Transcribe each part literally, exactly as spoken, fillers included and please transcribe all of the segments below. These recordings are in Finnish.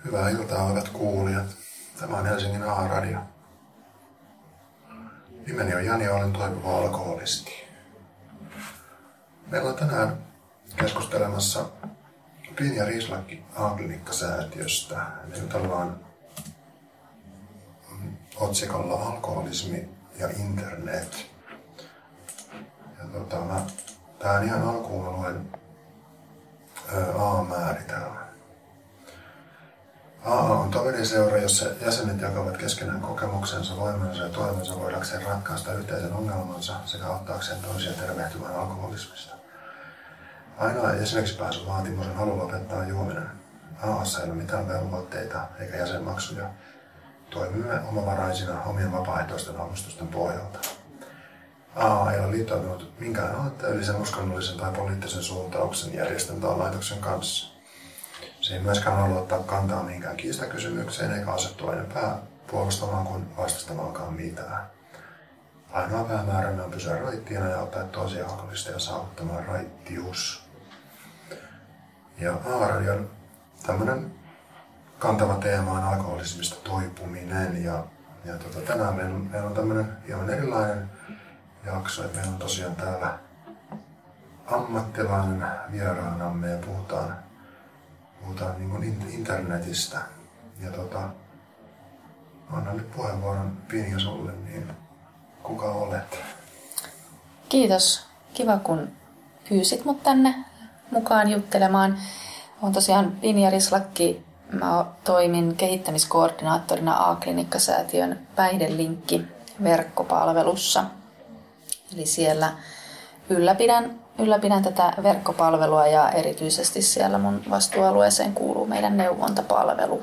Hyvää iltaa, hyvät kuulijat. Tämä on Helsingin A-radio. Nimeni on Jani ja olen toipuva alkoholisti. Meillä on tänään keskustelemassa Pinja Rislakki A-klinikkasäätiöstä. Me jutellaan otsikolla alkoholismi ja internet. Ja tota, mä, tähän ihan alkuun mä luen A-määritelmän. A A on toveriseura, jossa jäsenet jakavat keskenään kokemuksensa, voimansa ja toimensa voidakseen ratkaista yhteisen ongelmansa sekä auttaakseen toisia tervehtymään alkoholismista. Ainoa esimerkiksi pääsy vaatimus on halu lopettaa juominen. A A:ssa ei ole mitään velvoitteita eikä jäsenmaksuja. Toimimme omavaraisina omien vapaaehtoisten avustusten pohjalta. A A ei ole liittoutunut minkään aatteellisen, uskonnollisen tai poliittisen suuntauksen järjestön tai laitoksen kanssa. Se ei myöskään halua ottaa kantaa mihinkään kiistakysymykseen eikä asettua enempää puolustamaan kuin vastastamaankaan mitään. Ainoa päämäärämme on pysyä raittiina ja auttaa toisia alkoholisteja saavuttamaan raittius. Ja A-radion tämmöinen kantava teema on alkoholismista toipuminen. Ja, ja tota, tänään meillä on, meillä on tämmöinen hieman erilainen jakso. Meillä on tosiaan täällä ammattilainen vieraanamme ja puhutaan Puhutaan niin kuin internetistä. Ja tota, annan nyt puheenvuoron Pinja sulle, niin kuka olet? Kiitos. Kiva kun pyysit mut tänne mukaan juttelemaan. Olen tosiaan Pinja Rislakki. Mä toimin kehittämiskoordinaattorina A-klinikkasäätiön Päihdelinkki verkkopalvelussa. Eli siellä ylläpidän Ylläpidän tätä verkkopalvelua ja erityisesti siellä mun vastuualueeseen kuuluu meidän neuvontapalvelu.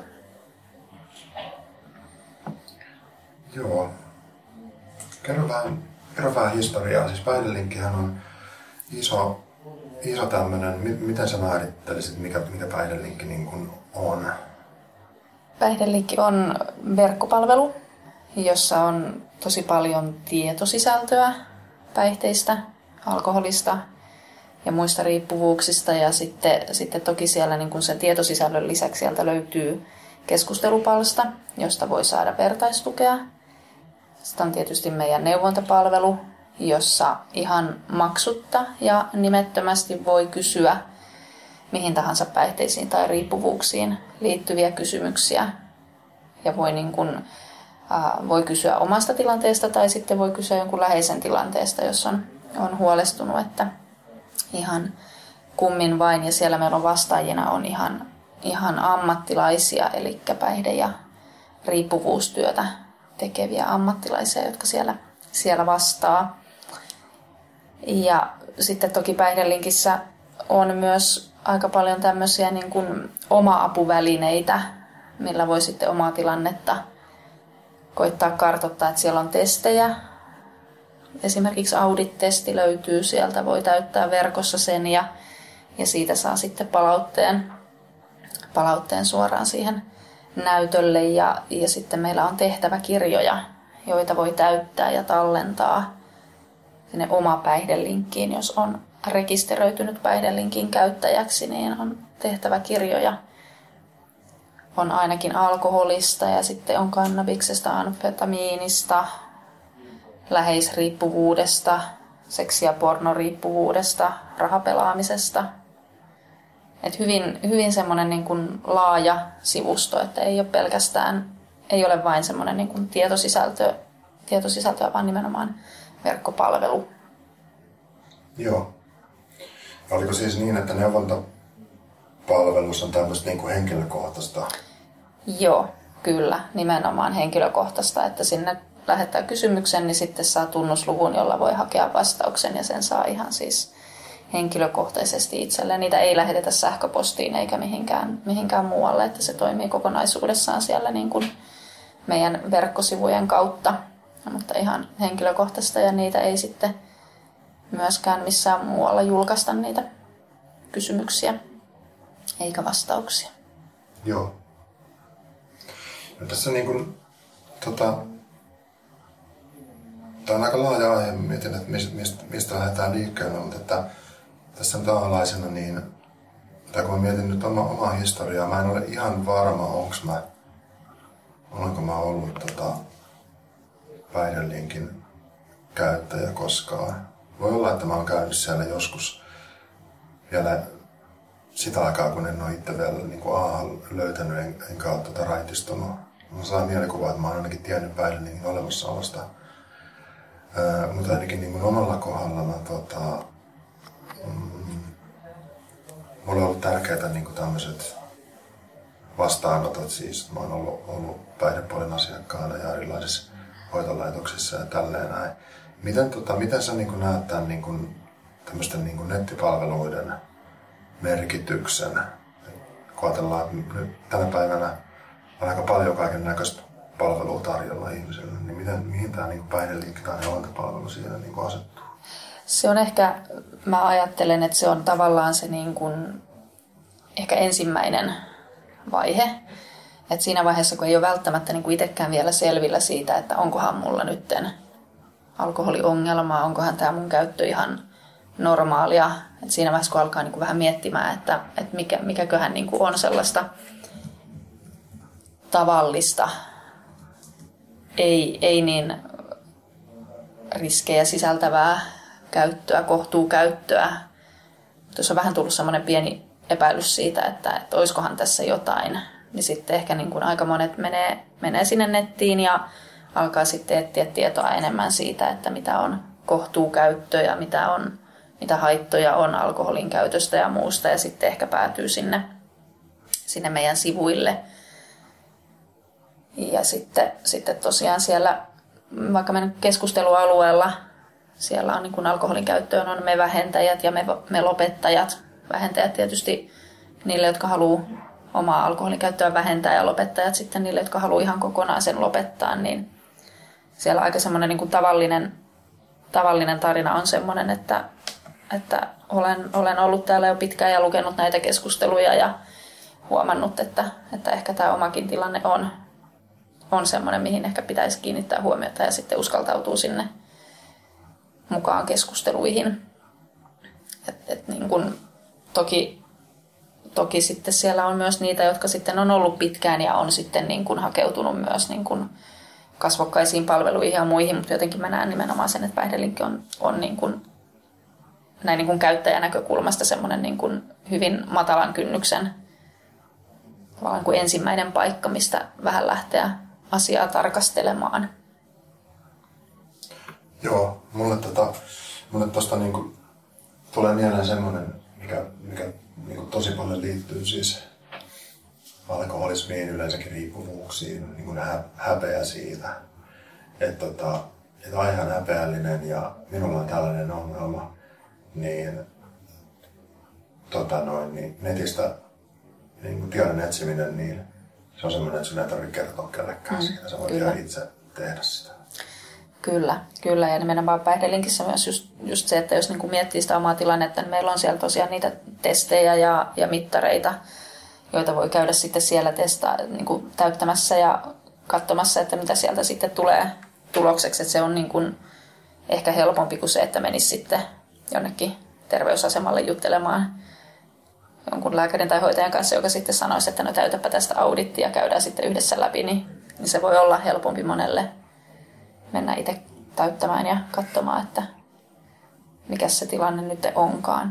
Joo. Kerro vähän, kerro vähän historiaa. Siis Päihdelinkkihän on iso, iso tämmöinen. Miten sä määrittelisit, mikä, mikä Päihdelinkki niin kuin on? Päihdelinkki on verkkopalvelu, jossa on tosi paljon tietosisältöä päihteistä, alkoholista ja muista riippuvuuksista, ja sitten, sitten toki siellä niin kun sen tietosisällön lisäksi sieltä löytyy keskustelupalsta, josta voi saada vertaistukea. Sitten on tietysti meidän neuvontapalvelu, jossa ihan maksutta ja nimettömästi voi kysyä mihin tahansa päihteisiin tai riippuvuuksiin liittyviä kysymyksiä. Ja voi, niin kun, äh, voi kysyä omasta tilanteesta tai sitten voi kysyä jonkun läheisen tilanteesta, jos on, on huolestunut, että ihan kummin vain, ja siellä meillä on vastaajina on ihan, ihan ammattilaisia, eli päihde- ja riippuvuustyötä tekeviä ammattilaisia, jotka siellä, siellä vastaa. Ja sitten toki Päihdelinkissä on myös aika paljon tämmöisiä niin kuin oma-apuvälineitä, millä voi sitten omaa tilannetta koittaa kartoittaa, että siellä on testejä. Esimerkiksi audit-testi löytyy, sieltä voi täyttää verkossa sen ja, ja siitä saa sitten palautteen, palautteen suoraan siihen näytölle. Ja, ja sitten meillä on tehtäväkirjoja, joita voi täyttää ja tallentaa sinne oma Päihdelinkkiin. Jos on rekisteröitynyt Päihdelinkin käyttäjäksi, niin on tehtäväkirjoja. On ainakin alkoholista ja sitten on kannabiksesta, amfetamiinista, läheisriippuvuudesta, seksi- ja pornoriippuvuudesta, rahapelaamisesta. Et hyvin, hyvin semmoinen niin kuin laaja sivusto, että ei ole pelkästään, ei ole vain semmoinen niin kuin tietosisältö, tietosisältöä, vaan nimenomaan verkkopalvelu. Joo. Oliko siis niin, että neuvontapalvelussa on tämmöistä niin kuin henkilökohtaista? Joo, kyllä, nimenomaan henkilökohtaista, että sinne lähettää kysymyksen, niin sitten saa tunnusluvun, jolla voi hakea vastauksen, ja sen saa ihan siis henkilökohtaisesti itselleen. Niitä ei lähetetä sähköpostiin eikä mihinkään, mihinkään muualle, että se toimii kokonaisuudessaan siellä niin kuin meidän verkkosivujen kautta, mutta ihan henkilökohtaista, ja niitä ei sitten myöskään missään muualla julkaista niitä kysymyksiä eikä vastauksia. Joo. No tässä niin kuin, tota, tämä on aika laaja aihe, mietin, että mistä, mistä lähdetään liikkeelle, mutta että tässä on tavallaisena niin tai kun mä mietin nyt oma, omaa historiaa, mä en ole ihan varma, onks mä, olenko mä ollut tota, päihdelinkin käyttäjä koskaan. Voi olla, että mä oon käynyt siellä joskus vielä sitä aikaa, kun en ole itse vielä niin kuin A löytänyt en, enkä ole tota raitistunut. Mä saan mielikuvaa, että mä oon ainakin tiennyt päihdelinkin olemassaolosta. Öö, mutta ainakin niin kuin omalla kohdalla mä, tota, mm, mulle on ollut tärkeää niin kuin tämmöiset vastaanotot. Siis mä oon ollut, ollut päihdepuolen asiakkaana ja erilaisissa hoitolaitoksissa ja tälleen näin. Miten, tota, miten sä niin kuin näet tämän niin kuin, tämmöisten niin kuin nettipalveluiden merkityksen? Kun ajatellaan, että nyt tänä päivänä on aika paljon kaiken näköistä palvelua tarjolla ihmisille, niin miten, mihin tämä niin kuin päihdelinkki tai neuvontapalvelu siinä niin kuin asettuu? Se on ehkä, mä ajattelen, että se on tavallaan se niin kuin, ehkä ensimmäinen vaihe. Että siinä vaiheessa, kun ei ole välttämättä niin kuin itsekään vielä selvillä siitä, että onkohan mulla nytten alkoholiongelmaa, onkohan tämä mun käyttö ihan normaalia. Et siinä vaiheessa, kun alkaa niin kuin vähän miettimään, että, että mikä, mikäköhän niin kuin on sellaista tavallista, ei, ei niin riskejä sisältävää käyttöä, kohtuukäyttöä. Tuossa on vähän tullut semmoinen pieni epäilys siitä, että, että olisikohan tässä jotain. Niin sitten ehkä niin kuin aika monet menee, menee sinne nettiin ja alkaa sitten etsiä tietoa enemmän siitä, että mitä on kohtuukäyttö ja mitä, on, mitä haittoja on alkoholin käytöstä ja muusta. Ja sitten ehkä päätyy sinne, sinne meidän sivuille. Ja sitten, sitten tosiaan siellä, vaikka meidän keskustelualueella, siellä on niin kuin alkoholin käyttöön on me vähentäjät ja me, me lopettajat. Vähentäjät tietysti niille, jotka haluaa omaa alkoholin käyttöä vähentää ja lopettajat sitten niille, jotka haluaa ihan kokonaan sen lopettaa. Niin siellä aika semmoinen niin kuin tavallinen, tavallinen tarina on semmoinen, että, että olen, olen ollut täällä jo pitkään ja lukenut näitä keskusteluja ja huomannut, että, että ehkä tämä omakin tilanne on, on semmoinen, mihin ehkä pitäisi kiinnittää huomiota ja sitten uskaltautuu sinne mukaan keskusteluihin. Et, et niin kun, toki, toki sitten siellä on myös niitä, jotka sitten on ollut pitkään ja on sitten niin kun hakeutunut myös niin kun kasvokkaisiin palveluihin ja muihin, mutta jotenkin mä näen nimenomaan sen, että päihdelinkki on, on niin kun, näin niin kun käyttäjänäkökulmasta semmoinen niin kun hyvin matalan kynnyksen tavallaan kuin ensimmäinen paikka, mistä vähän lähteä asiaa tarkastelemaan. Joo, mulle tota, mulle tosta niinku tulee mieleen semmoinen, mikä, mikä niinku tosi paljon liittyy siis alkoholismiin, yleensäkin riippuvuuksiin, niinku hä, häpeä siitä, että tota, et aivan häpeällinen ja minulla on tällainen ongelma, niin, tota noin, niin netistä niin tiedon etsiminen, niin se on semmoinen, että sinun ei tarvitse kertoa kellekään mm, siitä, sä voit ihan itse tehdä sitä. Kyllä, kyllä. Ja nimenomaan päihdelinkissä myös just, just se, että jos niin kuin miettii sitä omaa tilannetta, niin meillä on siellä tosiaan niitä testejä ja, ja mittareita, joita voi käydä sitten siellä testaa, niin kuin täyttämässä ja katsomassa, että mitä sieltä sitten tulee tulokseksi. Että se on niin kuin ehkä helpompi kuin se, että menisi sitten jonnekin terveysasemalle juttelemaan jonkun lääkärin tai hoitajan kanssa, joka sitten sanoisi, että no täytäpä tästä audittia ja käydään sitten yhdessä läpi, niin, niin se voi olla helpompi monelle mennä itse täyttämään ja katsomaan, että mikä se tilanne nyt onkaan.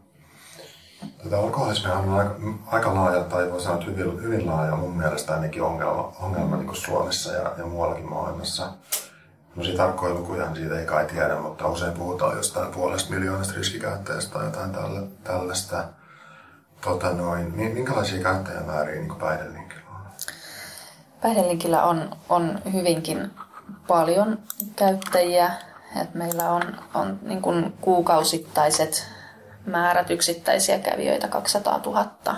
Tätä alkoholismia on aika, aika laaja, tai voi sanoa hyvin, hyvin laaja mun mielestä ainakin ongelma, ongelma niin kuin Suomessa ja, ja muuallakin maailmassa. Sellaisia tarkkoja lukuja siitä ei kai tiedä, mutta usein puhutaan jostain puolesta miljoonasta riskikäyttäjästä tai jotain tälle, tällaista. Tota noin, minkälaisia käyttäjämääriä niin päihdelinkillä on? Päihdelinkillä on, on hyvinkin paljon käyttäjiä. Et meillä on, on niin kuin kuukausittaiset määrät yksittäisiä kävijöitä kaksisataatuhatta.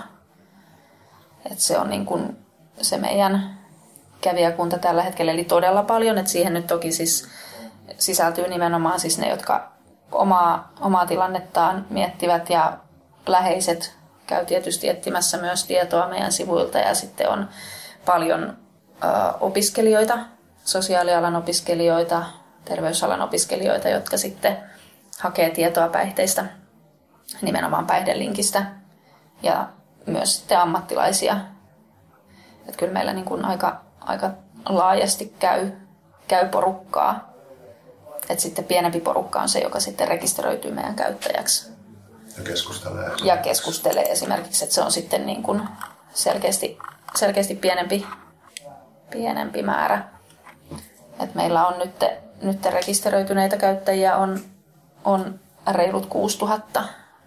Et se on niin kuin se meidän kävijäkunta tällä hetkellä, eli todella paljon. Et siihen nyt toki siis sisältyy nimenomaan siis ne, jotka omaa, omaa tilannettaan miettivät ja läheiset käy tietysti etsimässä myös tietoa meidän sivuilta ja sitten on paljon ö, opiskelijoita, sosiaalialan opiskelijoita, terveysalan opiskelijoita, jotka sitten hakee tietoa päihteistä, nimenomaan päihdelinkistä. ja myös sitten ammattilaisia. Et kyllä meillä niin kuin aika, aika laajasti käy, käy porukkaa. Et sitten pienempi porukka on se, joka sitten rekisteröityy meidän käyttäjäksi. Ja keskustelee. Ja keskustelee esimerkiksi, että se on sitten niin kuin selkeästi, selkeästi pienempi, pienempi määrä. Et meillä on nyt, nyt rekisteröityneitä käyttäjiä on, on reilut kuusituhatta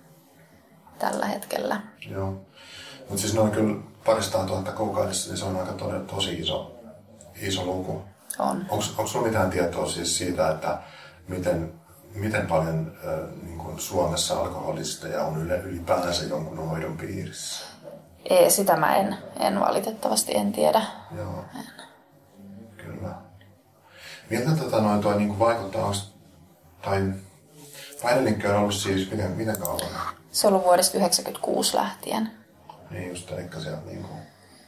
tällä hetkellä. Joo. Mutta siis noin kyllä paristaan tuhatta kuukaudessa, niin se on aika todella, tosi iso, iso luku. On. Onko sinulla mitään tietoa siis siitä, että miten, miten paljon äh, niin kuin Suomessa alkoholisteja on yle, ylipäänsä jonkun hoidon piirissä? Ei, sitä mä en, en valitettavasti en tiedä. Joo. En. Kyllä. Miltä tota noin toi niin vaikuttaa, onks, tai päihdelinkki on ollut siis miten, miten kauan? Se on ollut vuodesta yhdeksänkymmentäkuusi lähtien. Niin just, eli sieltä niin kuin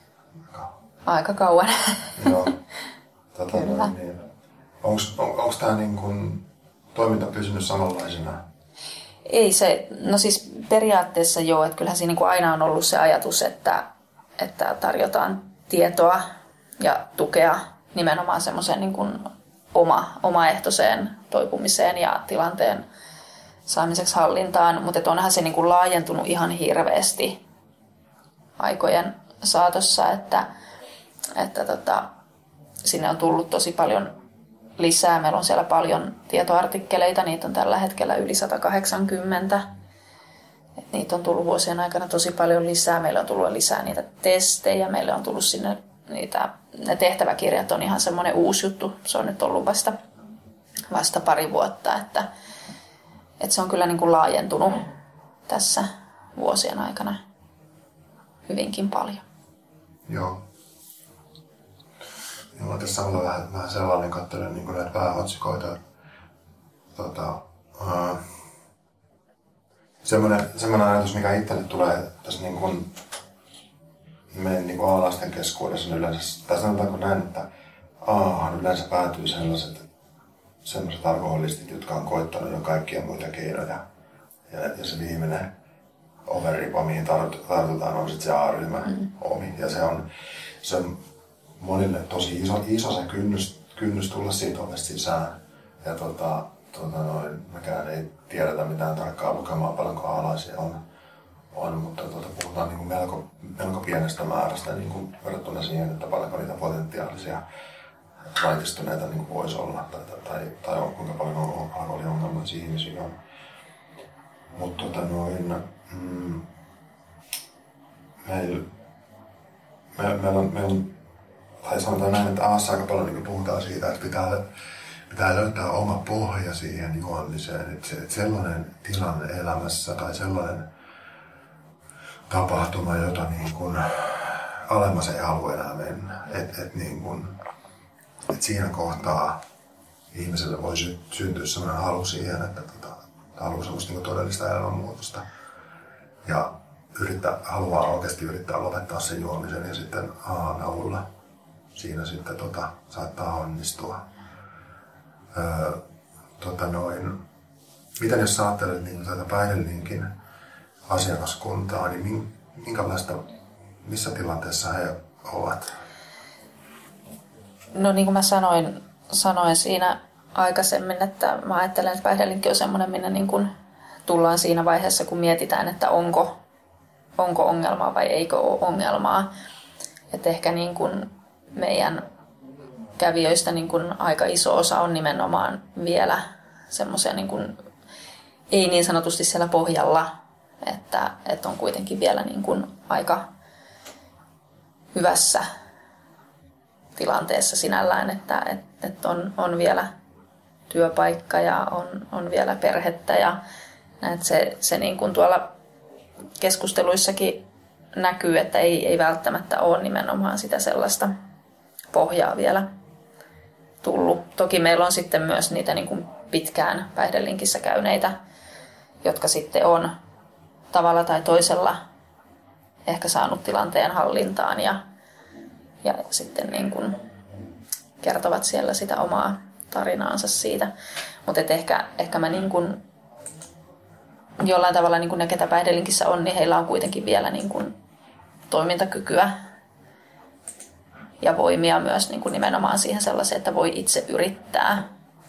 aika kauan. Joo. Tota, niin. Onks, on, onks tää niin kuin toiminta pysynyt samanlaisena? Ei se, no siis periaatteessa joo, että kyllähän siinä niin kuin aina on ollut se ajatus, että, että tarjotaan tietoa ja tukea nimenomaan semmoiseen niin kuin oma, omaehtoiseen toipumiseen ja tilanteen saamiseksi hallintaan, mutta onhan se niin kuin laajentunut ihan hirveästi aikojen saatossa, että, että tota, sinne on tullut tosi paljon lisää. Meillä on siellä paljon tietoartikkeleita, niitä on tällä hetkellä yli sata kahdeksankymmentä. Et niitä on tullut vuosien aikana tosi paljon lisää. Meillä on tullut lisää niitä testejä, meillä on tullut sinne niitä, ne tehtäväkirjat on ihan semmoinen uusi juttu. Se on nyt ollut vasta, vasta pari vuotta, että, että se on kyllä niin kuin laajentunut tässä vuosien aikana hyvinkin paljon. Joo. Ja mä tässä samalla vähän, vähän sellainen katselen niin näitä pääotsikoita. Tota, uh, semmoinen, semmoinen ajatus, mikä itselle tulee tässä niin kuin meidän niin kuin alalaisten keskuudessa yleensä, tai sanotaanko näin, että aahan yleensä päätyy sellaiset, sellaiset alkoholistit, jotka on koittanut jo kaikkia muita keinoja. Ja, ja se viimeinen overripa, mihin tartutaan, on sitten se A-ryhmä mm. omi. Ja se on, se on monille tosi iso, iso se kynnys, kynnys tulla siitä ovesta sisään. Ja tota, tota noin, mekään ei tiedetä mitään tarkkaa lukemaa, paljonko alaisia on. on mutta tota, puhutaan niin kuin melko, melko pienestä määrästä niin kuin verrattuna siihen, että paljonko niitä potentiaalisia raitistuneita niin kuin voisi olla. Tai, tai, tai on, kuinka paljon alkoholiongelmaisia ihmisiä on. Mutta tota noin, mm, meillä me, me on, me on, tai sanotaan näin, että Aassa aika paljon niin puhutaan siitä, että pitää, pitää löytää oma pohja siihen juomiseen. Että, se, että sellainen tilanne elämässä tai sellainen tapahtuma, jota niin kuin alemmas ei halua enää mennä. Että et niin kuin, et siinä kohtaa ihmiselle voi sy- syntyä sellainen halu siihen, että tota, haluaa semmoista niin kuin todellista elämänmuutosta. Ja yrittää, haluaa oikeasti yrittää lopettaa sen juomisen ja sitten A:n avulla siinä sitten tota, saattaa onnistua. Öö, tota noin, miten jos sä ajattelet niin tätä päihdelinkin asiakaskuntaa, niin minkälaista, missä tilanteessa he ovat? No niin kuin mä sanoin, sanoin siinä aikaisemmin, että mä ajattelen, että päihdelinkki on semmoinen, minne niin kuin tullaan siinä vaiheessa, kun mietitään, että onko, onko ongelmaa vai eikö ole ongelmaa. Että ehkä niin kuin meidän kävijöistä niin kuin aika iso osa on nimenomaan vielä semmoisia niin kuin, ei niin sanotusti siellä pohjalla, että, että on kuitenkin vielä niin kuin aika hyvässä tilanteessa sinällään, että, että, että on, on vielä työpaikka ja on, on vielä perhettä ja että se, se niin kuin tuolla keskusteluissakin näkyy, että ei, ei välttämättä ole nimenomaan sitä sellaista pohjaa vielä tullut. Toki meillä on sitten myös niitä niin kuin pitkään päihdelinkissä käyneitä, jotka sitten on tavalla tai toisella ehkä saanut tilanteen hallintaan ja, ja sitten niin kuin kertovat siellä sitä omaa tarinaansa siitä. Mutta ehkä, ehkä mä niin kuin jollain tavalla niin kuin ne, ketä päihdelinkissä on, niin heillä on kuitenkin vielä niin kuin toimintakykyä ja voimia myös niin kuin nimenomaan siihen sellaiseen, että voi itse yrittää.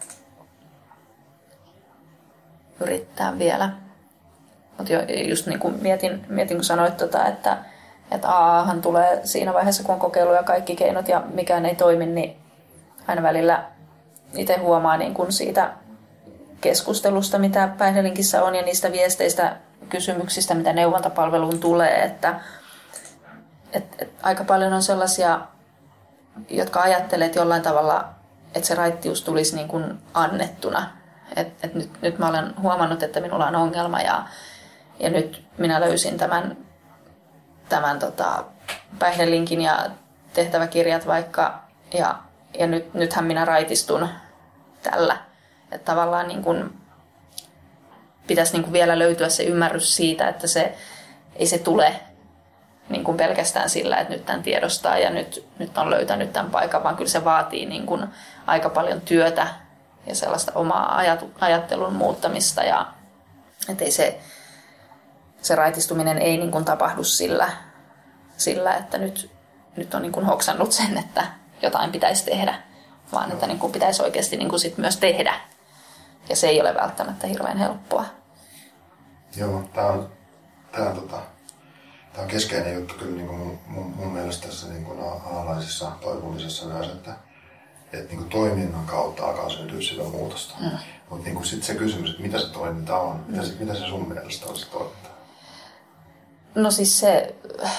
Yrittää vielä. Mutta just niin kuin mietin, mietin, kun sanoit, tota, että, että Aahan tulee siinä vaiheessa, kun on kokeillut ja kaikki keinot ja mikään ei toimi, niin aina välillä itse huomaa niin kuin siitä keskustelusta, mitä päihdelinkissä on ja niistä viesteistä, kysymyksistä, mitä neuvontapalveluun tulee, että, että, että aika paljon on sellaisia, jotka ajattelee, että jollain tavalla, että se raittius tulisi niin kuin annettuna. Että, että nyt, nyt mä olen huomannut, että minulla on ongelma ja, ja nyt minä löysin tämän, tämän tota, päihdelinkin ja tehtäväkirjat vaikka ja, ja nyt, nythän minä raitistun tällä. Että tavallaan niin kuin pitäisi niin kuin vielä löytyä se ymmärrys siitä, että se, ei se tule niin kuin pelkästään sillä, että nyt tämän tiedostaa ja nyt, nyt on löytänyt tämän paikan, vaan kyllä se vaatii niin kuin aika paljon työtä ja sellaista omaa ajattelun muuttamista. Ja, että ei se, se raitistuminen ei niin kuin tapahdu sillä, sillä, että nyt, nyt on niin kuin hoksannut sen, että jotain pitäisi tehdä, vaan että niin kuin pitäisi oikeasti niin kuin sit myös tehdä. Ja se ei ole välttämättä hirveän helppoa. Joo, tämä on, tää on, tota, tää on keskeinen juttu kyllä niin kuin mun, mun, mun mielestä tässä niin kuin A-alaisessa toipumisessa myös, että, että niin kuin toiminnan kautta alkaa syntyä sitä muutosta. Mm. Mutta niin sitten se kysymys, että mitä se toiminta on, mm. mitä, se, mitä se sun mielestä on se toiminta? No siis se,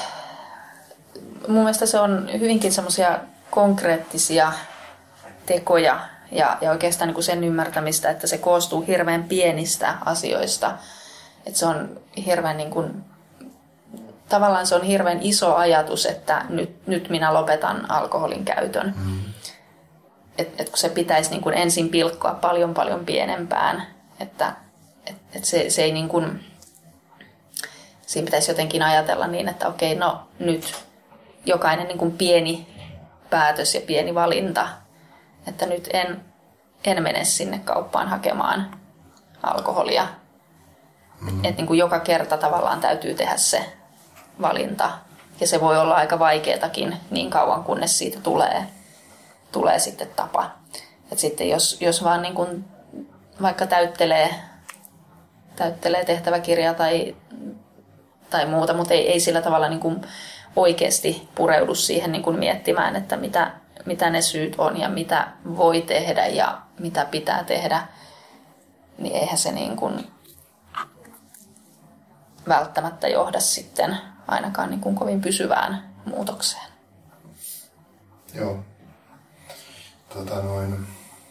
mun mielestä se on hyvinkin semmoisia konkreettisia tekoja, Ja, ja oikeastaan niin kuin sen ymmärtämistä, että se koostuu hirveän pienistä asioista. Että se on hirveän niin kuin, tavallaan se on hirveän iso ajatus, että nyt, nyt minä lopetan alkoholin käytön. Mm. Että et kun se pitäisi niin kuin ensin pilkkoa paljon paljon pienempään. Että et, et se, se ei niin kuin, siinä pitäisi jotenkin ajatella niin, että okei, no nyt jokainen niin kuin pieni päätös ja pieni valinta, että nyt en, en mene sinne kauppaan hakemaan alkoholia. Mm. Että niin kuin joka kerta tavallaan täytyy tehdä se valinta. Ja se voi olla aika vaikeatakin niin kauan, kunnes siitä tulee, tulee sitten tapa. Että sitten jos, jos vaan niin kuin vaikka täyttelee, täyttelee tehtäväkirjaa tai, tai muuta, mutta ei, ei sillä tavalla niin kuin oikeasti pureudu siihen niin kuin miettimään, että mitä mitä ne syyt on ja mitä voi tehdä ja mitä pitää tehdä, niin eihän se niin kuin välttämättä johda sitten ainakaan niin kuin kovin pysyvään muutokseen. Joo. Tota noin.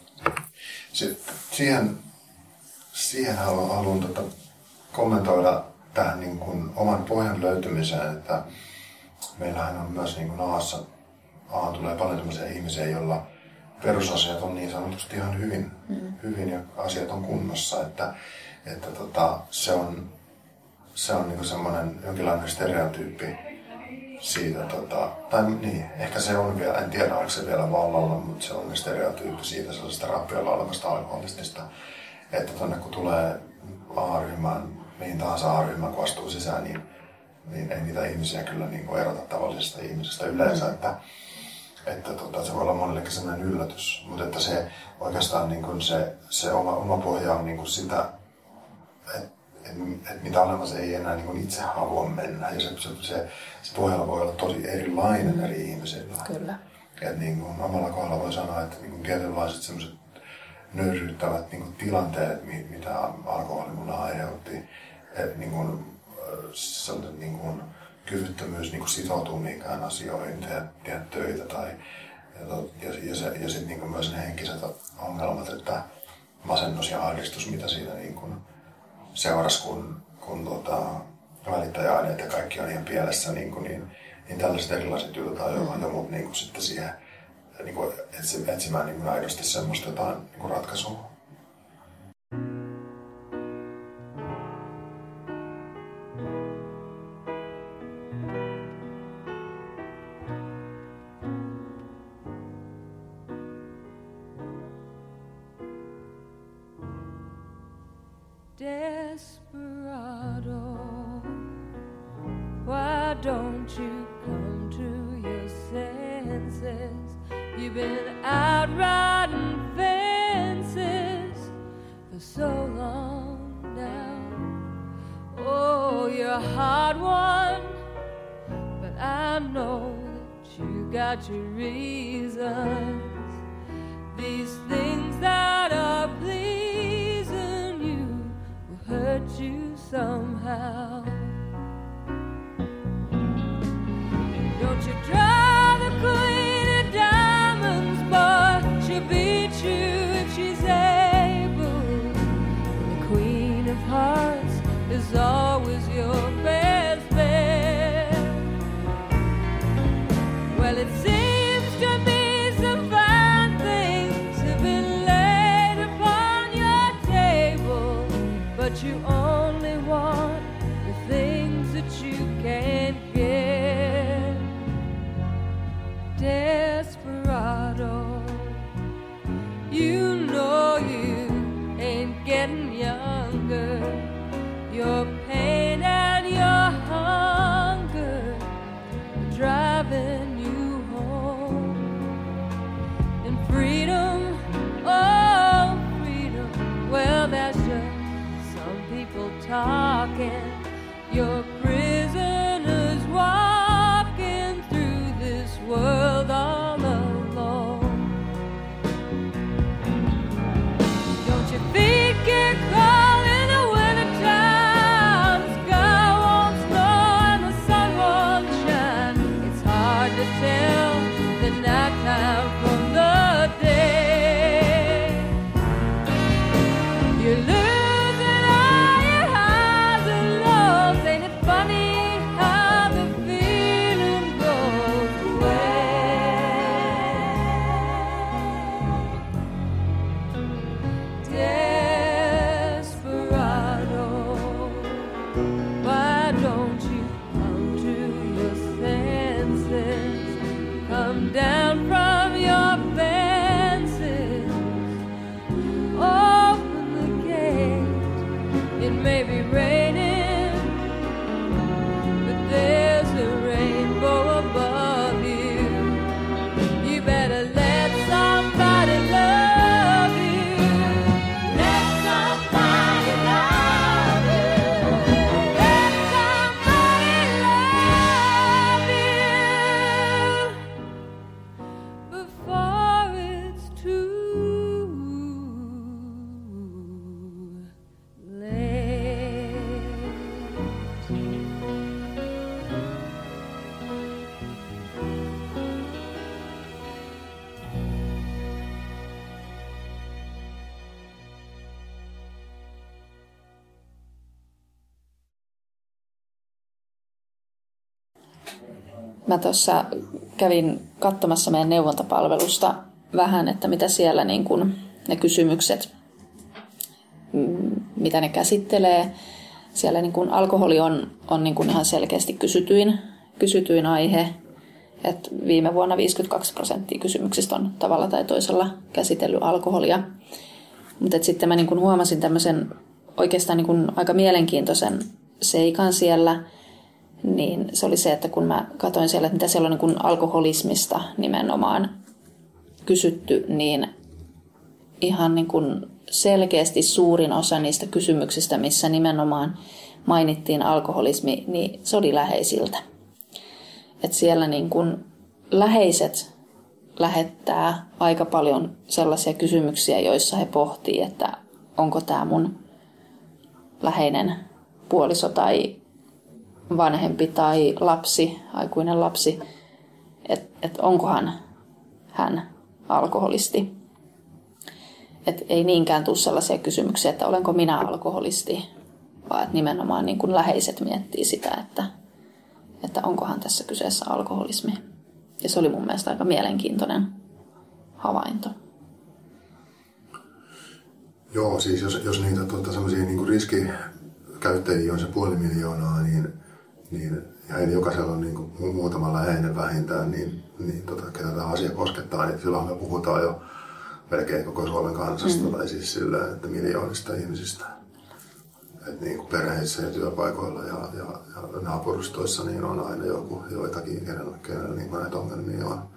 Se, siihen, siihen haluan, haluan tota kommentoida tähän niin kuin oman pohjan löytymiseen, että meillähän on myös niin kuin Aassa Aahan tulee paljon sellaisia ihmisiä, joilla perusasiat on niin sanotusti ihan hyvin, mm. hyvin ja asiat on kunnossa, että, että tota, se on, se on niinku semmoinen jonkinlainen stereotyyppi siitä, tota, tai niin, ehkä se on vielä, en tiedä onko se vielä vallalla, mutta se on stereotyyppi siitä sellaisesta rappiolla olevasta alkoholistista, että tonne kun tulee A-ryhmään, mihin tahansa A-ryhmään kun astuu sisään, niin, niin ei niitä ihmisiä kyllä niin erota tavallisesta ihmisestä yleensä, että Että tota, se voi olla monellekin sellainen yllätys, mutta että se oikeastaan niin kuin se, se oma, oma pohja on niin kuin sitä, että et, et mitä alemmas ei enää niin kuin itse halua mennä. Ja se, se, se, se pohjalla voi olla tosi erilainen eri ihmisillä. Kyllä. Et niin kuin omalla kohdalla voi sanoa, että niin kuin tietynlaiset sellaiset nöyryyttävät niin kuin tilanteet, mitä alkoholi mulle aiheutti, että niin kuin, sellaiset niin kuin kyvyttömyys niin sitoutua mihinkään asioihin, tehdä, tehdä töitä tai ja, ja, ja, se, ja sitten niin myös ne henkiset ongelmat, että masennus ja ahdistus, mitä siitä niin seurasi, kun, kun tota, välittäjäaineet ja kaikki on ihan pielessä, niin, kuin, niin, niin tällaiset erilaiset jutut ajoivat jo mut niin sitten siihen niin etsimään niin aidosti semmoista jotain niin ratkaisua. Desperado why don't you come to your senses? You've been out riding fences for so long now. Oh, you're a hard one, but I know that you got your reasons. These things that are pleasing you will hurt you somehow. Don't you try the queen of diamonds, boy, she'll beat you if she's able. The queen of hearts is always your best bet. Well, it seems to me some fine things have been laid upon your table, but you only want the things that you can't get. Desperado, you know you ain't getting younger. Your pain and your hunger are driving you home. And freedom, oh freedom, well that's just some people talking. You're prisoners walking through this world all alone. Don't you think you're cold in the wintertime? The sky won't snow and the sun won't shine. It's hard to tell the nighttime from the day. You're losing all your highs and lows. Ain't it funny how the feeling goes away? Desperado, why don't you come to your senses? Come down from your fences. Open the gate. It may be raining, but there's a rainbow above you. You better let somebody love you. Let somebody love you. Let somebody love you before it's too late. Mä tuossa kävin katsomassa meidän neuvontapalvelusta vähän, että mitä siellä niin kun, ne kysymykset, mm, mitä ne käsittelee. Siellä niin kun, alkoholi on, on niin kun ihan selkeästi kysytyin, kysytyin aihe. Et viime vuonna viisikymmentäkaksi prosenttia kysymyksistä on tavalla tai toisella käsitellyt alkoholia. Mutta sitten mä niin kun, huomasin tämmöisen oikeastaan niin kun, aika mielenkiintoisen seikan siellä. Niin se oli se, että kun mä katsoin siellä, että mitä siellä on niin kuin alkoholismista nimenomaan kysytty, niin ihan niin kuin selkeästi suurin osa niistä kysymyksistä, missä nimenomaan mainittiin alkoholismi, niin se oli läheisiltä. Että siellä niin kuin läheiset lähettää aika paljon sellaisia kysymyksiä, joissa he pohtii, että onko tämä mun läheinen puoliso tai vanhempi tai lapsi, aikuinen lapsi, että et onkohan hän alkoholisti. Et ei niinkään tule sellaisia kysymyksiä, että olenko minä alkoholisti, vaan että nimenomaan niin kuin läheiset miettii sitä, että, että onkohan tässä kyseessä alkoholismi. Ja se oli mun mielestä aika mielenkiintoinen havainto. Joo, siis jos, jos niitä tuota, sellaisia niin kuin riskikäyttäjiä on se puoli miljoonaa, niin niin, ja heillä jokaisella on niin kuin muutama läheinen vähintään, niin, niin tota, ketä tämä asia koskettaa, niin silloin me puhutaan jo melkein koko Suomen kansasta, mm. tai siis sillä, että miljoonista ihmisistä. että niin kuin perheissä ja työpaikoilla ja, ja, ja naapurustoissa niin on aina joku, joitakin, kenellä, kenellä niin kuin näitä ongelmia on.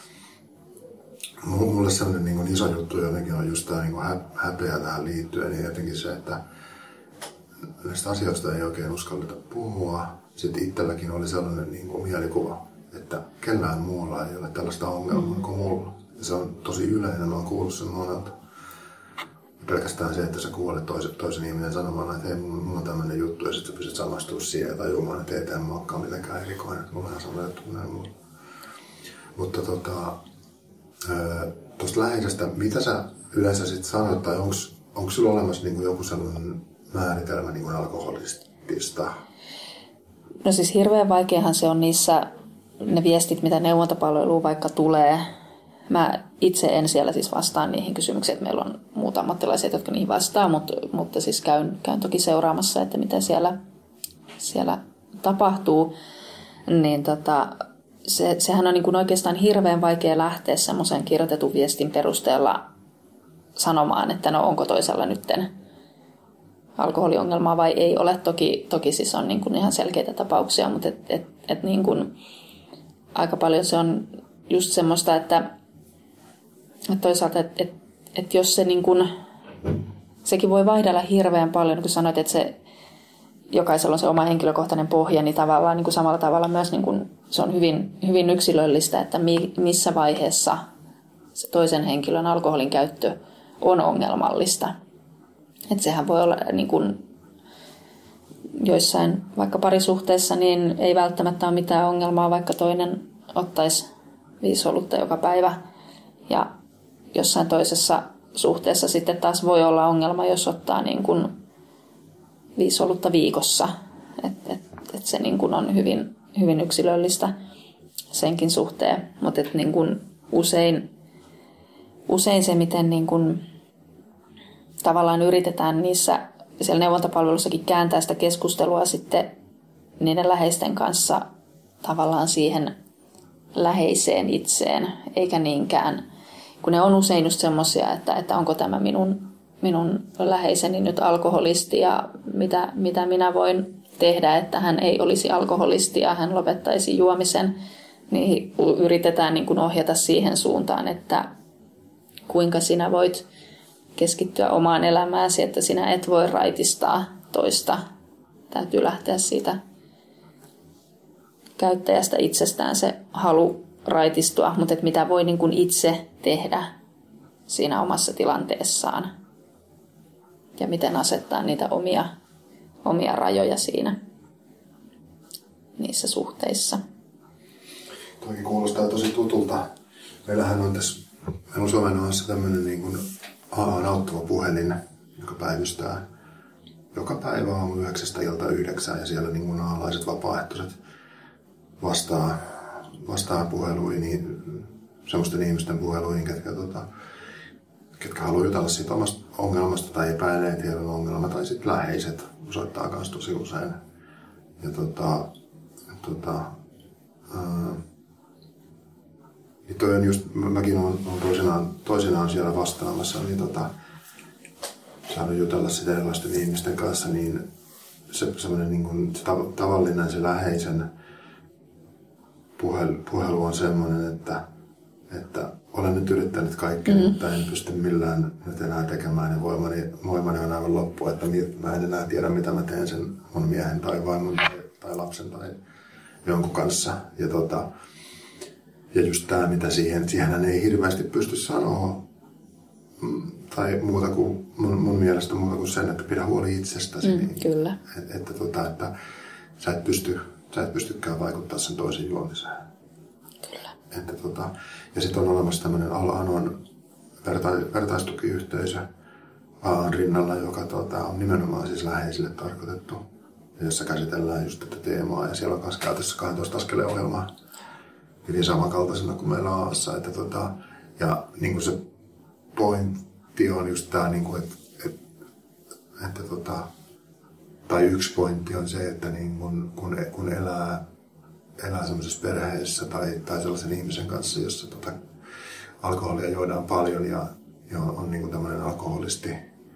Mulle sellainen niin kuin iso juttu jotenkin on just tämä niin kuin häpeä tähän liittyen, niin jotenkin se, että näistä asioista ei oikein uskalleta puhua. Sitten itselläkin oli sellainen niin kuin mielikuva, että kellään muulla ei ole tällaista ongelmaa kuin mulla. Ja se on tosi yleinen, mä oon kuullut sen monelta. Pelkästään se, että sä kuulet toisen, toisen ihminen sanomaan, että hei, mulla on tämmöinen juttu, ja sitten sä pystyt samastumaan siihen ja tajumaan, että ei tämä olekaan mitenkään erikoinen, että mulla on sama juttu kuin näin mulla. Mutta tota, tuosta läheisestä, mitä sä yleensä sitten sanot, tai onko sulla olemassa niinku joku sellainen määritelmä niinku alkoholistista? No siis hirveän vaikeahan se on niissä, ne viestit, mitä neuvontapalveluun vaikka tulee. Mä itse en siellä siis vastaan niihin kysymyksiin, että meillä on muut ammattilaiset, jotka niihin vastaa, mutta, mutta siis käyn, käyn toki seuraamassa, että mitä siellä, siellä tapahtuu. Niin tota, se, sehän on niin kuin oikeastaan hirveän vaikea lähteä semmoisen kirjoitetun viestin perusteella sanomaan, että no onko toisella nytten alkoholiongelmaa vai ei ole. Toki, toki siis on niin kuin ihan selkeitä tapauksia, mutta et, et, et niin kuin aika paljon se on just semmoista, että et toisaalta, että et, et jos se niin kuin, sekin voi vaihdella hirveän paljon, kun sanoit, että se jokaisella on se oma henkilökohtainen pohja, niin tavallaan niin kuin samalla tavalla myös niin kuin, se on hyvin, hyvin yksilöllistä, että mi, missä vaiheessa se toisen henkilön alkoholin käyttö on ongelmallista. Että sehän voi olla niin kuin joissain vaikka parisuhteessa, niin ei välttämättä ole mitään ongelmaa, vaikka toinen ottaisi viisi olutta joka päivä. Ja jossain toisessa suhteessa sitten taas voi olla ongelma, jos ottaa niin kuin viisi olutta viikossa. Että et, et se niin kuin on hyvin, hyvin yksilöllistä senkin suhteen. Mutta niin kuin usein, usein se, miten niin kuin tavallaan yritetään niissä siellä neuvontapalvelussakin kääntää sitä keskustelua sitten niiden läheisten kanssa tavallaan siihen läheiseen itseen, eikä niinkään, kun ne on usein just semmoisia, että, että onko tämä minun, minun läheiseni nyt alkoholisti ja mitä, mitä minä voin tehdä, että hän ei olisi alkoholisti ja hän lopettaisi juomisen, niin yritetään niin kuin ohjata siihen suuntaan, että kuinka sinä voit keskittyä omaan elämääsi, että sinä et voi raitistaa toista. Täytyy lähteä siitä käyttäjästä itsestään se halu raitistua, mutta että mitä voi niin kuin itse tehdä siinä omassa tilanteessaan ja miten asettaa niitä omia, omia rajoja siinä niissä suhteissa. Toikin kuulostaa tosi tutulta. Meillähän on tässä meillä on Suomenmaassa tämmöinen niin kuin A A:n auttava puhelin, joka päivystää joka päivä aamu yhdeksästä ilta yhdeksään ja siellä niin kuin aalaiset vapaaehtoiset vastaa, vastaa puheluihin, semmoisten ihmisten puheluihin, ketkä, tota, ketkä haluaa jutella siitä omasta ongelmasta tai epäilee, että heillä on ongelma, tai sitten läheiset osoittaa myös tosi usein. Ja tota, tota, ää, niin toi on just, mäkin olen toisinaan, toisinaan siellä vastaamassa, niin tota, saanut jutella sitä erilaisten ihmisten kanssa, niin se semmoinen niin kuin, se tav- tavallinen se läheisen puhelu, puhelu on semmoinen, että, että olen nyt yrittänyt kaikkea, mm-hmm. mutta en pysty millään nyt enää tekemään ja voimani, voimani on aivan loppu, että mä en enää tiedä mitä mä teen sen mun miehen tai vaimon tai, tai lapsen tai jonkun kanssa. Ja, tota, ja just tää mitä siihen, siihen ei hirveästi pysty sanoa tai muuta kuin mun, mun mielestä muuta kuin sen, että pidä huoli itsestäsi. Mm, niin, kyllä. Että, että, tota, että sä et pysty Sä et pystykään vaikuttaa sen toisen juomiseen. Kyllä. Että, tota, ja sitten on olemassa tämmöinen Anon verta, vertaistukiyhteisö A A:n rinnalla, joka tota, on nimenomaan siis läheisille tarkoitettu. Ja jossa käsitellään just tätä teemaa. Ja siellä on myös käytössä kaksitoista askeleen ohjelmaa hyvin samankaltaisena kuin meillä A A:ssa. Että, tota, ja niin kuin se pointti on just tämä, niin kuin, että, että, että tota, tai yksi pointti on se, että niin kun, kun, kun elää, elää sellaisessa perheessä tai, tai sellaisen ihmisen kanssa, jossa tota, alkoholia juodaan paljon ja, ja on niin kuin tämmöinen alkoholisti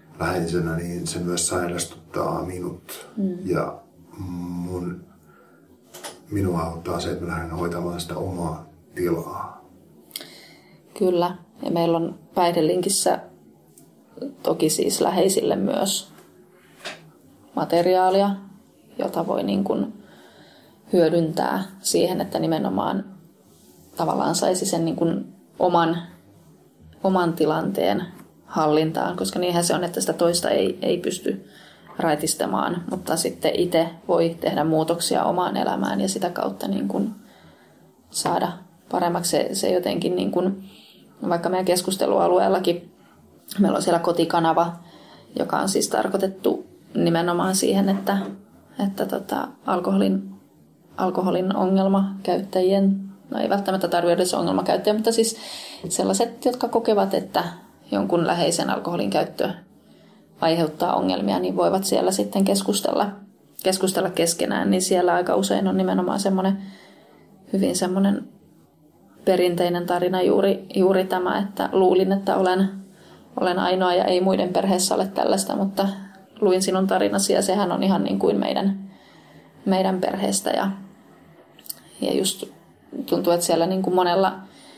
läheisenä, niin se myös sairastuttaa minut. Mm. Ja mun, minua auttaa se, että mä lähden hoitamaan sitä omaa tilaa. Kyllä. Ja meillä on päihdelinkissä toki siis läheisille myös materiaalia, jota voi niin kuin hyödyntää siihen, että nimenomaan tavallaan saisi sen niin kuin oman, oman tilanteen hallintaan, koska niinhän se on, että sitä toista ei, ei pysty raitistamaan, mutta sitten itse voi tehdä muutoksia omaan elämään ja sitä kautta niin kuin saada paremmaksi se, se jotenkin, niin kuin, vaikka meidän keskustelualueellakin meillä on siellä kotikanava, joka on siis tarkoitettu nimenomaan siihen, että, että tota, alkoholin, alkoholin ongelmakäyttäjien, no ei välttämättä tarvitse edes ongelmakäyttäjiä, mutta siis sellaiset, jotka kokevat, että jonkun läheisen alkoholin käyttö aiheuttaa ongelmia, niin voivat siellä sitten keskustella, keskustella keskenään, niin siellä aika usein on nimenomaan semmoinen hyvin semmoinen perinteinen tarina juuri, juuri tämä, että luulin, että olen, olen ainoa ja ei muiden perheessä ole tällaista, mutta luin sinun tarinasi ja sehän on ihan niin kuin meidän, meidän perheestä ja, ja just tuntuu, että siellä niin kuin monella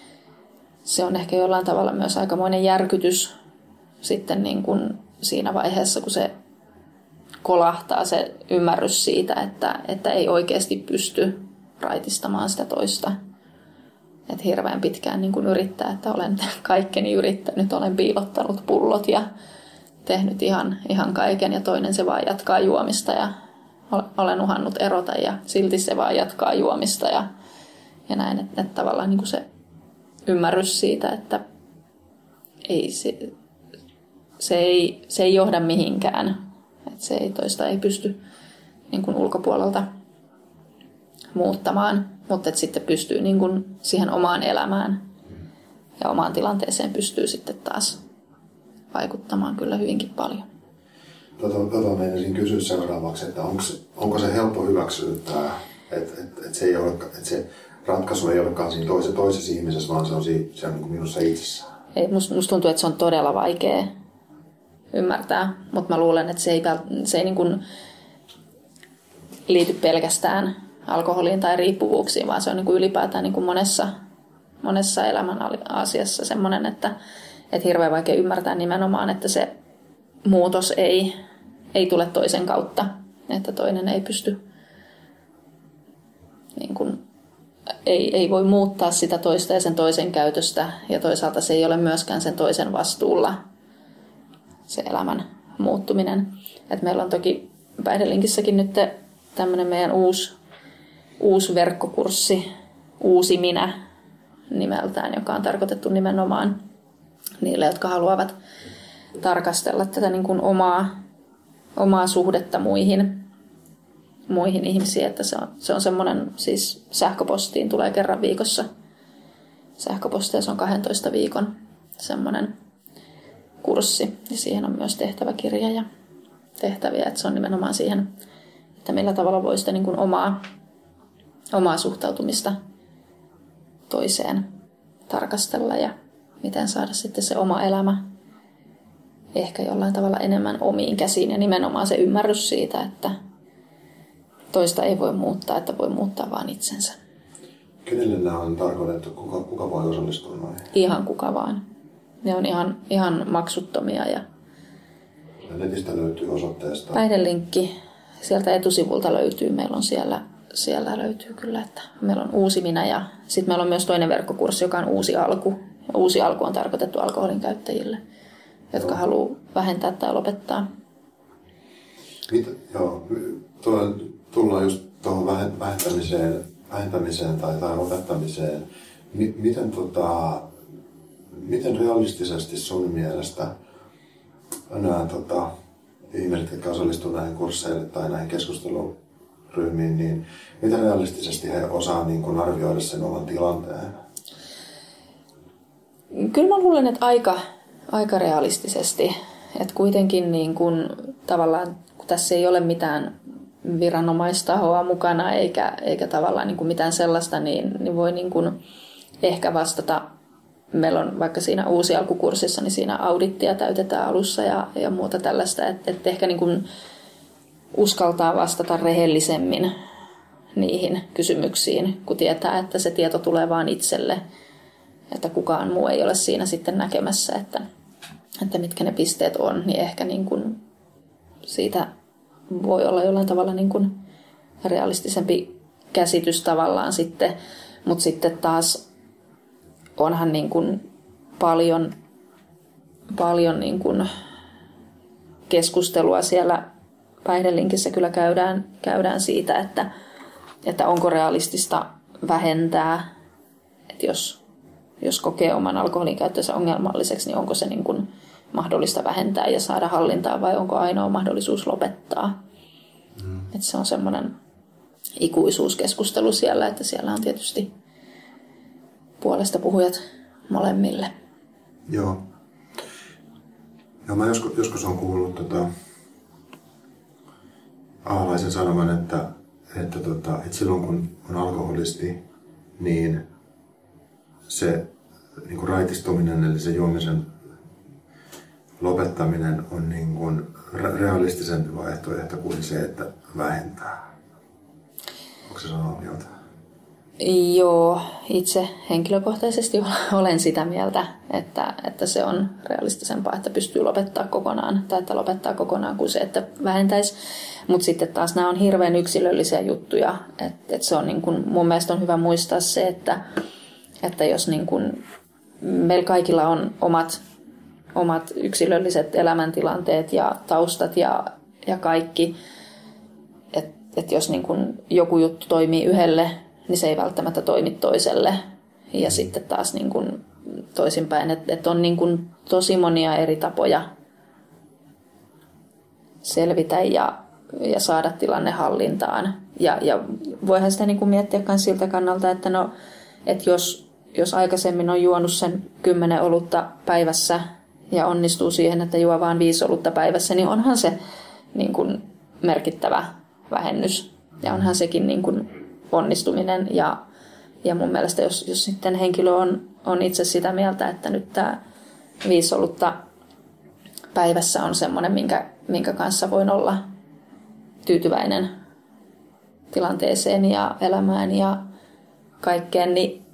se on ehkä jollain tavalla myös aikamoinen järkytys sitten niin kuin siinä vaiheessa, kun se kolahtaa se ymmärrys siitä, että, että ei oikeasti pysty raitistamaan sitä toista. Että hirveän pitkään niin kuin yrittää, että olen kaikkeni yrittänyt, olen piilottanut pullot ja tehnyt ihan, ihan kaiken ja toinen se vaan jatkaa juomista ja olen uhannut erota ja silti se vaan jatkaa juomista ja, ja näin, että, että tavallaan niin kuin se ymmärrys siitä, että ei, se, se, ei, se ei johda mihinkään, että se ei toista ei pysty niin kuin ulkopuolelta muuttamaan, mutta että sitten pystyy niin kuin siihen omaan elämään ja omaan tilanteeseen pystyy sitten taas vaikuttamaan kyllä hyvinkin paljon. Tota, tota meinasin kysyä seuraavaksi, että onko, onko se helppo hyväksyä tämä, että, että, että, se ei ole, että se ratkaisu ei olekaan siinä toisessa, toisessa ihmisessä, vaan se on, siinä, se on niin kuin minussa itsessään. Ei, musta, musta tuntuu, että se on todella vaikea ymmärtää, mutta mä luulen, että se ei, se ei niin kuin liity pelkästään alkoholiin tai riippuvuuksiin, vaan se on niin kuin ylipäätään niin kuin monessa, monessa elämän asiassa semmoinen, että, että hirveän vaikea ymmärtää nimenomaan, että se muutos ei, ei tule toisen kautta, että toinen ei pysty, niin kuin, ei, ei voi muuttaa sitä toista ja sen toisen käytöstä, ja toisaalta se ei ole myöskään sen toisen vastuulla se elämän muuttuminen. Et meillä on toki Päihdelinkissäkin nyt tämmöinen meidän uusi, uusi verkkokurssi, Uusi minä nimeltään, joka on tarkoitettu nimenomaan niille, jotka haluavat tarkastella tätä niin kuin omaa, omaa suhdetta muihin, muihin ihmisiin. Että se on, se on semmoinen, siis sähköpostiin tulee kerran viikossa sähköpostia, se on kahdentoista viikon semmoinen kurssi. Ja siihen on myös tehtäväkirja ja tehtäviä, että se on nimenomaan siihen, että millä tavalla voi sitä niin kuin omaa, omaa suhtautumista toiseen tarkastella ja miten saada sitten se oma elämä ehkä jollain tavalla enemmän omiin käsiin ja nimenomaan se ymmärrys siitä, että toista ei voi muuttaa, että voi muuttaa vain itsensä. Kenelle nämä on tarkoitettu? Kuka, kuka voi osallistua noihin? Ihan kuka vaan. Ne on ihan, ihan maksuttomia. Ja ja netistä löytyy osoitteesta? Päihdelinkki. Sieltä etusivulta löytyy. Meillä on siellä, siellä löytyy kyllä, että meillä on Uusi minä ja sitten meillä on myös toinen verkkokurssi, joka on Uusi alku. Ja Uusi alku on tarkoitettu alkoholin käyttäjille, jotka haluaa vähentää tai lopettaa. Mitä, joo, tullaan just tuohon vähentämiseen, vähentämiseen tai, tai lopettamiseen. Miten, tota, miten realistisesti sun mielestä nämä tota, ihmiset, jotka osallistuvat näihin kursseille tai näihin keskusteluryhmiin, niin miten realistisesti he osaa niin kun arvioida sen oman tilanteen? Kyllä mä luulen, että aika, aika realistisesti. Että kuitenkin niin kun, tavallaan, kun tässä ei ole mitään viranomaistahoa mukana eikä, eikä tavallaan niin kuin mitään sellaista, niin, niin voi niin kuin ehkä vastata meillä on vaikka siinä uusi alkukurssissa, niin siinä audittia täytetään alussa ja, ja muuta tällaista, että et ehkä niin kuin uskaltaa vastata rehellisemmin niihin kysymyksiin, kun tietää, että se tieto tulee vaan itselle, että kukaan muu ei ole siinä sitten näkemässä, että, että mitkä ne pisteet on, niin ehkä niin kuin siitä voi olla jollain tavalla niin kuin realistisempi käsitys tavallaan sitten, mutta sitten taas onhan niin kuin paljon, paljon niin kuin keskustelua siellä päihdelinkissä kyllä käydään, käydään siitä, että, että onko realistista vähentää, että jos, jos kokee oman alkoholin käyttönsä ongelmalliseksi, niin onko se niin kuin mahdollista vähentää ja saada hallintaa vai onko ainoa mahdollisuus lopettaa. Mm. Että se on semmoinen ikuisuuskeskustelu siellä, että siellä on tietysti puolesta puhujat molemmille. Joo. Joo, mä joskus, joskus olen kuullut tota, aalaisen sanoman, että, että, tota, että silloin kun on alkoholisti, niin se niin kuin raitistuminen, eli se juomisen lopettaminen on niin kuin realistisempi vaihtoehto kuin se, että vähentää. Onko se samaa mieltä? Joo, itse henkilökohtaisesti olen sitä mieltä, että, että se on realistisempaa, että pystyy lopettaa kokonaan, tai että lopettaa kokonaan kuin se, että vähentäisi. Mutta sitten taas nämä on hirveän yksilöllisiä juttuja. Että et se on niin kun, mun mielestä on hyvä muistaa se, että, että jos niin kun, meillä kaikilla on omat, omat yksilölliset elämäntilanteet ja taustat ja, ja kaikki, että et jos niin kun joku juttu toimii yhdelle, niin se ei välttämättä toimi toiselle. Ja sitten taas niin kuin toisinpäin, että, että on niin kuin tosi monia eri tapoja selvitä ja, ja saada tilanne hallintaan. Ja, ja voihan sitä niin kuin miettiä myös siltä kannalta, että, no, että jos, jos aikaisemmin on juonut sen kymmenen olutta päivässä ja onnistuu siihen, että juo vain viisi olutta päivässä, niin onhan se niin kuin merkittävä vähennys. Ja onhan sekin niin kuin onnistuminen ja, ja mun mielestä jos, jos sitten henkilö on, on itse sitä mieltä, että nyt tämä viisi olutta päivässä on semmoinen, minkä, minkä kanssa voin olla tyytyväinen tilanteeseen ja elämään ja kaikkeen, niin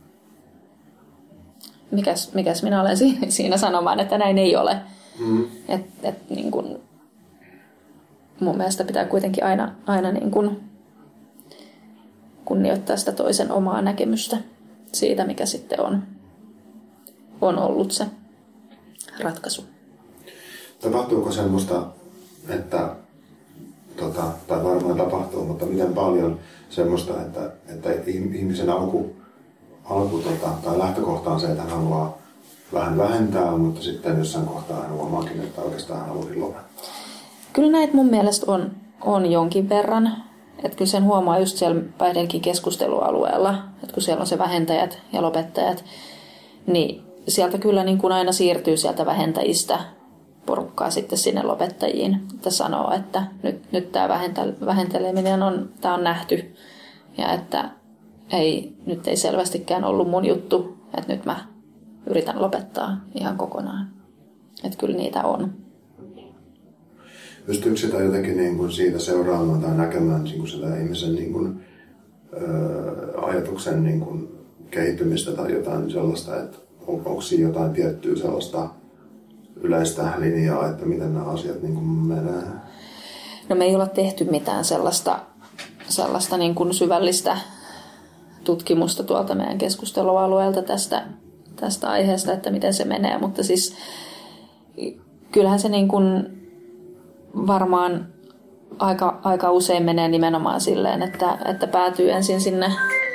mikäs, mikäs minä olen siinä, siinä sanomaan, että näin ei ole. Mm. Et, et, niin kun, mun mielestä pitää kuitenkin aina, aina niin kun kunnioittaa sitä toisen omaa näkemystä siitä, mikä sitten on, on ollut se ratkaisu. Tapahtuuko semmoista, että, tota, tai varmaan tapahtuu, mutta miten paljon semmoista, että, että ihmisen alku, alku tota, tai lähtökohta on se, että hän haluaa vähän vähentää, mutta sitten jossain kohtaa hän huomaakin, että oikeastaan hän haluaa lopettaa? Kyllä näitä mun mielestä on, on jonkin verran. Että kyllä sen huomaa just siellä päihdelkin keskustelualueella, että kun siellä on se vähentäjät ja lopettajat, niin sieltä kyllä niin kuin aina siirtyy sieltä vähentäjistä porukkaa sitten sinne lopettajiin, että sanoo, että nyt, nyt tämä vähenteleminen on, tämä on nähty ja että ei, nyt ei selvästikään ollut mun juttu, että nyt mä yritän lopettaa ihan kokonaan. Että kyllä niitä on. Pystyykö sitä jotenkin niin kuin siitä seuraamaan tai näkemään niin kuin sitä ihmisen niin kuin, ää, ajatuksen niin kuin kehittymistä tai jotain sellaista, että on, onko siinä jotain tiettyä sellaista yleistä linjaa, että miten nämä asiat niin kuin menee? No me ei olla tehty mitään sellaista, sellaista niin kuin syvällistä tutkimusta tuolta meidän keskustelualueelta tästä, tästä aiheesta, että miten se menee, mutta siis kyllähän se niin kuin varmaan aika, aika usein menee nimenomaan silleen, että, että päätyy ensin sinne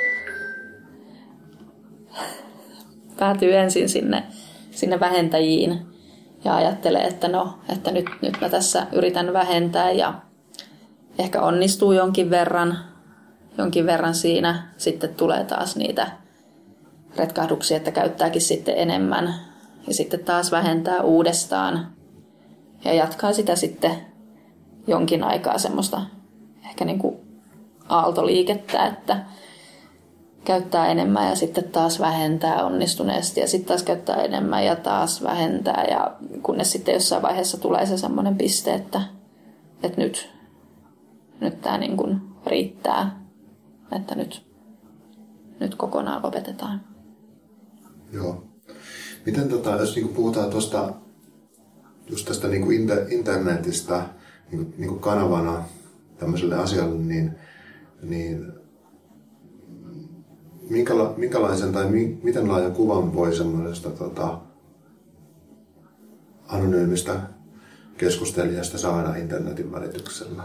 päätyy ensin sinne, sinne vähentäjiin ja ajattelee, että no, että nyt, nyt mä tässä yritän vähentää ja ehkä onnistuu jonkin verran, jonkin verran siinä. Sitten tulee taas niitä retkahduksia, että käyttääkin sitten enemmän ja sitten taas vähentää uudestaan. Ja jatkaa sitä sitten jonkin aikaa semmoista ehkä niin kuin aaltoliikettä, että, käyttää enemmän ja sitten taas vähentää onnistuneesti ja sitten taas käyttää enemmän ja taas vähentää. Ja kunnes sitten jossain vaiheessa tulee se semmoinen piste, että, että nyt, nyt tämä niin kuin riittää, että nyt, nyt kokonaan lopetetaan. Joo. Miten tota, jos niin kuin puhutaan tuosta just tästä niin kuin inter, internetistä niin kuin, niin kuin kanavana tämmöiselle asialle, niin, niin minkäla, minkälaisen tai mi, miten laajan kuvan voi semmoisesta tota, anonyymistä keskustelijasta saada internetin välityksellä?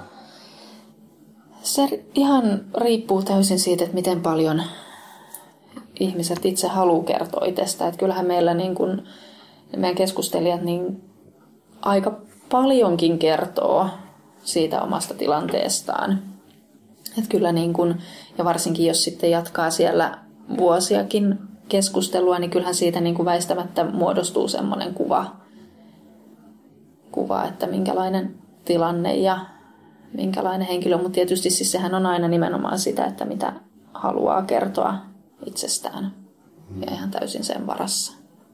Se ihan riippuu täysin siitä, että miten paljon ihmiset itse haluaa kertoa itsestä. Että kyllähän meillä niin kun, meidän keskustelijat niin aika paljonkin kertoo siitä omasta tilanteestaan. Että kyllä niin kun, ja varsinkin jos sitten jatkaa siellä vuosiakin keskustelua, niin kyllähän siitä niin kun väistämättä muodostuu semmoinen kuva, kuva, että minkälainen tilanne ja minkälainen henkilö. Mutta tietysti siis sehän on aina nimenomaan sitä, että mitä haluaa kertoa itsestään ja ihan täysin sen varassa.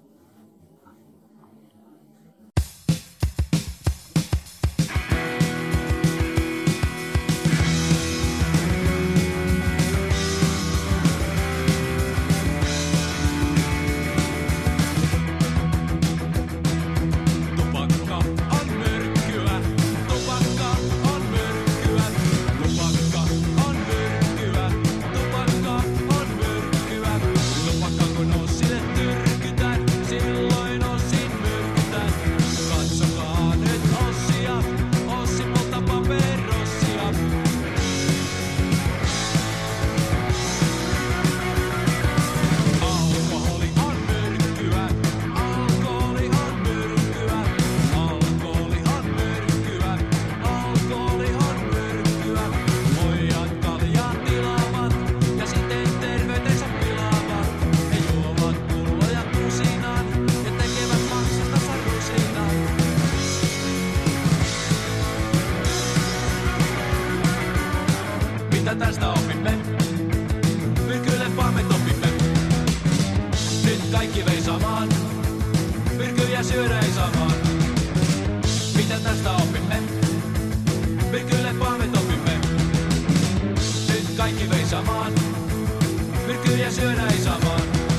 Tästä opimme, myrkyille vaan me topimme. Nyt kaikki veisaamaan, myrkyjä syödä ei saamaan. Mitä tästä opimme, myrkyille vaan me topimme. Nyt kaikki veisaamaan, myrkyjä syödä ei saamaan.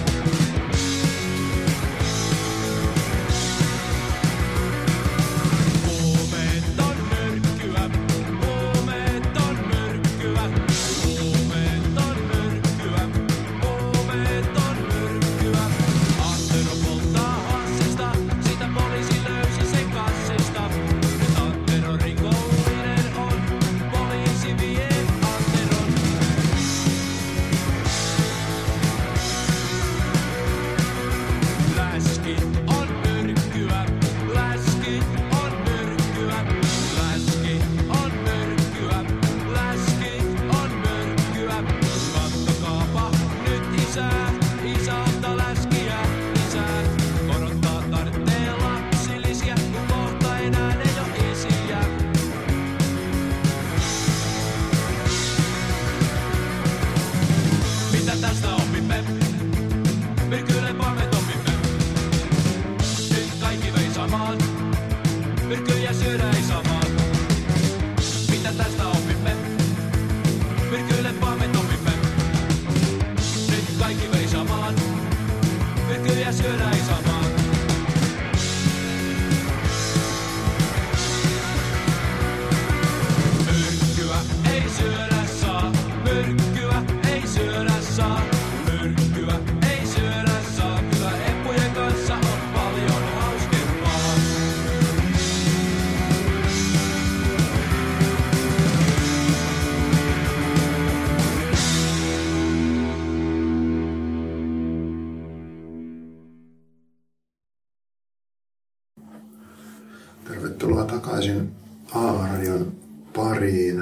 Tervetuloa takaisin A-radion pariin.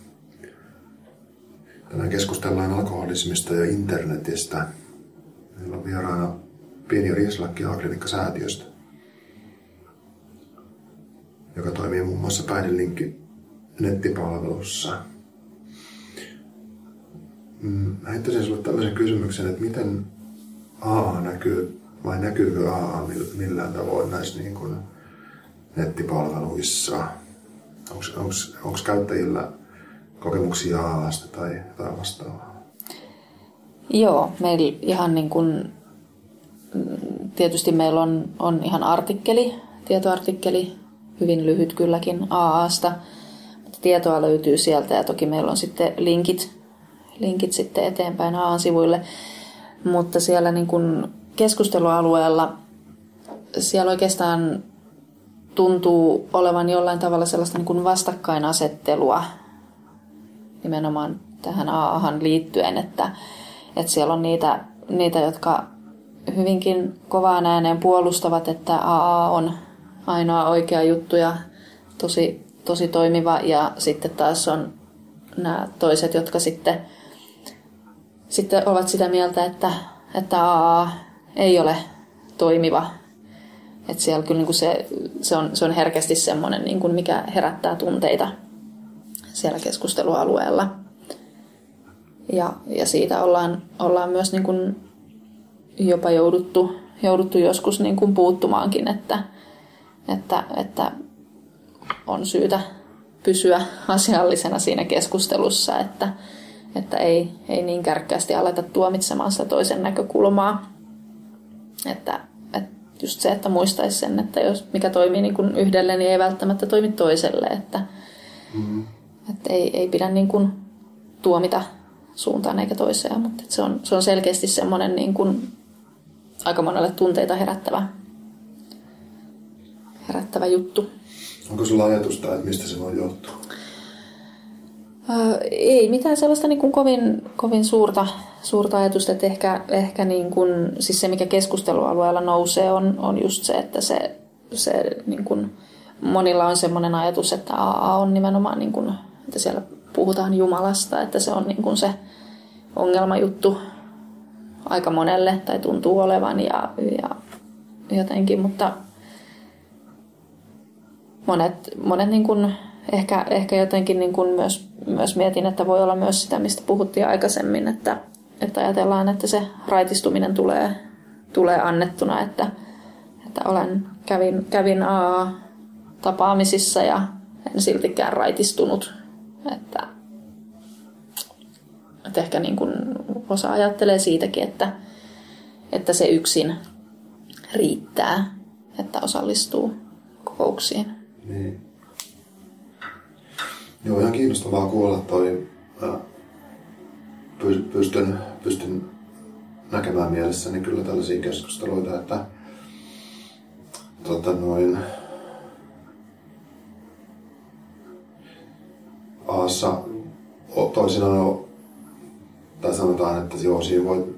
Tänään keskustellaan alkoholismista ja internetistä. Meillä on vieraana Pinja Rieslakki A-klinikkasäätiöstä, joka toimii muun muassa Päihdelinkki nettipalvelussa. Mä heittäisin sinulle tämmöisen kysymyksen, että miten A A näkyy, vai näkyykö A A millään tavoin näissä niin kuin nettipalveluissa? Onko käyttäjillä kokemuksia A A:sta tai jotain vastaavaa? Joo, meillä ihan niin kuin, tietysti meillä on, on ihan artikkeli, tietoartikkeli, hyvin lyhyt kylläkin A A:sta, mutta tietoa löytyy sieltä ja toki meillä on sitten linkit, linkit sitten eteenpäin A A-sivuille, mutta siellä niin kuin keskustelualueella siellä oikeastaan tuntuu olevan jollain tavalla sellaista niin kuin vastakkainasettelua nimenomaan tähän A A:han liittyen, että, että siellä on niitä, niitä, jotka hyvinkin kovaan ääneen puolustavat, että A A on ainoa oikea juttu ja tosi, tosi toimiva, ja sitten taas on nämä toiset, jotka sitten, sitten ovat sitä mieltä, että, että A A ei ole toimiva. Että siellä kyllä niin kuin se, se, on, se on herkästi semmoinen, niin kuin mikä herättää tunteita siellä keskustelualueella. Ja, ja siitä ollaan, ollaan myös niin kuin jopa jouduttu, jouduttu joskus niin kuin puuttumaankin, että, että, että on syytä pysyä asiallisena siinä keskustelussa, että, että ei, ei niin kärkkäästi aleta tuomitsemaan sitä toisen näkökulmaa. Että, että just se, että muistaisi sen, että jos mikä toimii niin kuin yhdelle, niin ei välttämättä toimi toiselle. Että, mm-hmm. että ei, ei pidä niin kuin tuomita suuntaan eikä toiseen, mutta se on, se on selkeästi semmoinen niin kuin aika monelle tunteita herättävä, herättävä juttu. Onko sulla ajatusta, että mistä se voi johtua? Ää, ei mitään sellaista niin kuin kovin, kovin suurta, suurta ajatusta, että ehkä, ehkä niin kuin, siis se, mikä keskustelualueella nousee, on, on just se, että se, se niin kuin, monilla on semmoinen ajatus, että A A on nimenomaan, niin kuin, että siellä puhutaan Jumalasta, että se on niin kuin se ongelmajuttu aika monelle, tai tuntuu olevan, ja, ja jotenkin, mutta monet, monet niin kuin, ehkä, ehkä jotenkin niin kuin myös, myös mietin, että voi olla myös sitä, mistä puhuttiin aikaisemmin, että, että ajatellaan, että se raitistuminen tulee, tulee annettuna, että, että olen, kävin, kävin A A-tapaamisissa ja en siltikään raitistunut, että, että ehkä niin kuin osa ajattelee siitäkin, että, että se yksin riittää, että osallistuu kokouksiin. Niin. Joo, ihan kiinnostavaa kuulla toi. Pystyn, pystyn näkemään mielessäni kyllä tällaisia keskusteluita, että tota noin, Aassa toisinaan, tai sanotaan, että joo, siinä voi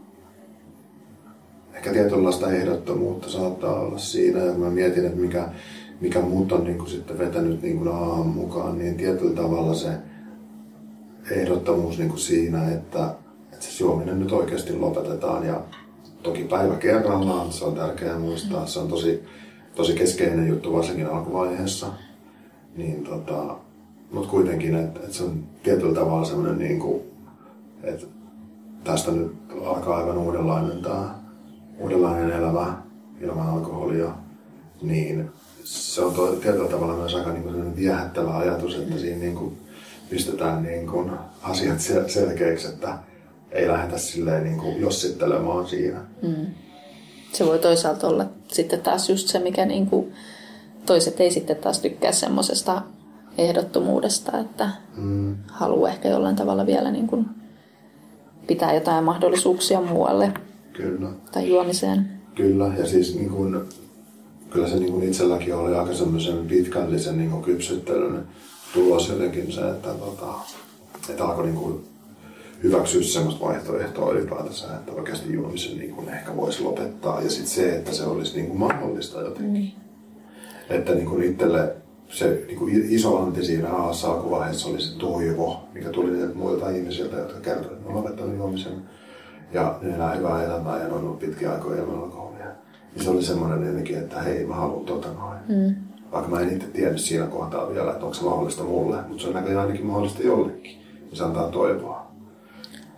ehkä tietynlaista ehdottomuutta saattaa olla siinä, ja mä mietin, että mikä, mikä muut on niin kuin sitten vetänyt niin kuin A A:n mukaan, niin tietyllä tavalla se ehdottomuus niin kuin siinä, että, että se juominen nyt oikeasti lopetetaan, ja toki päivä kerrallaan, se on tärkeää muistaa, se on tosi, tosi keskeinen juttu varsinkin alkuvaiheessa, niin tota, mutta kuitenkin, että, että se on tietyllä tavalla semmoinen, niin kuin, että tästä nyt alkaa aivan uudenlainen tämä uudenlainen elämä ilman alkoholia, niin se on to, tietyllä tavalla myös aika niin kuin viehättävä ajatus, että siinä niin kuin pistetään niin kuin asiat selkeiksi, että ei lähdetä silleen niin kuin jossittelemaan siinä. Mm. Se voi toisaalta olla sitten taas just se, mikä niin kuin toiset ei sitten taas tykkää semmoisesta ehdottomuudesta, että mm. haluaa ehkä jollain tavalla vielä niin kuin pitää jotain mahdollisuuksia muualle. Kyllä. Tai juomiseen. Kyllä, ja siis niin kuin, kyllä se niin kuin itselläkin oli aika semmoisen pitkällisen niin kuin kypsyttelyn tulos jotenkin se, että, tota, että alkoi niin kuin hyväksyä semmoista vaihtoehtoa ylipäätänsä, että oikeasti juomisen niin kuin ehkä voisi lopettaa. Ja sitten se, että se olisi niin kuin mahdollista jotenkin. Mm. Että niin kuin itselle se niin kuin iso anti siinä Aassa alkuvaiheessa oli se toivo, mikä tuli niiltä muilta ihmisiltä, jotka kertoi, että ne on lopettanut juomisen. Ja ne elää hyvää elämää ja ne on ollut pitkiä aikoja ilman alkoholia. Ja se oli semmoinen jotenkin, että hei, mä haluan tota noin. Mm. Vaikka mä en itse tiennyt siinä kohtaa vielä, että onko se mahdollista mulle, mutta se on näköjään ainakin mahdollista jollekin. Ja se antaa toivoa.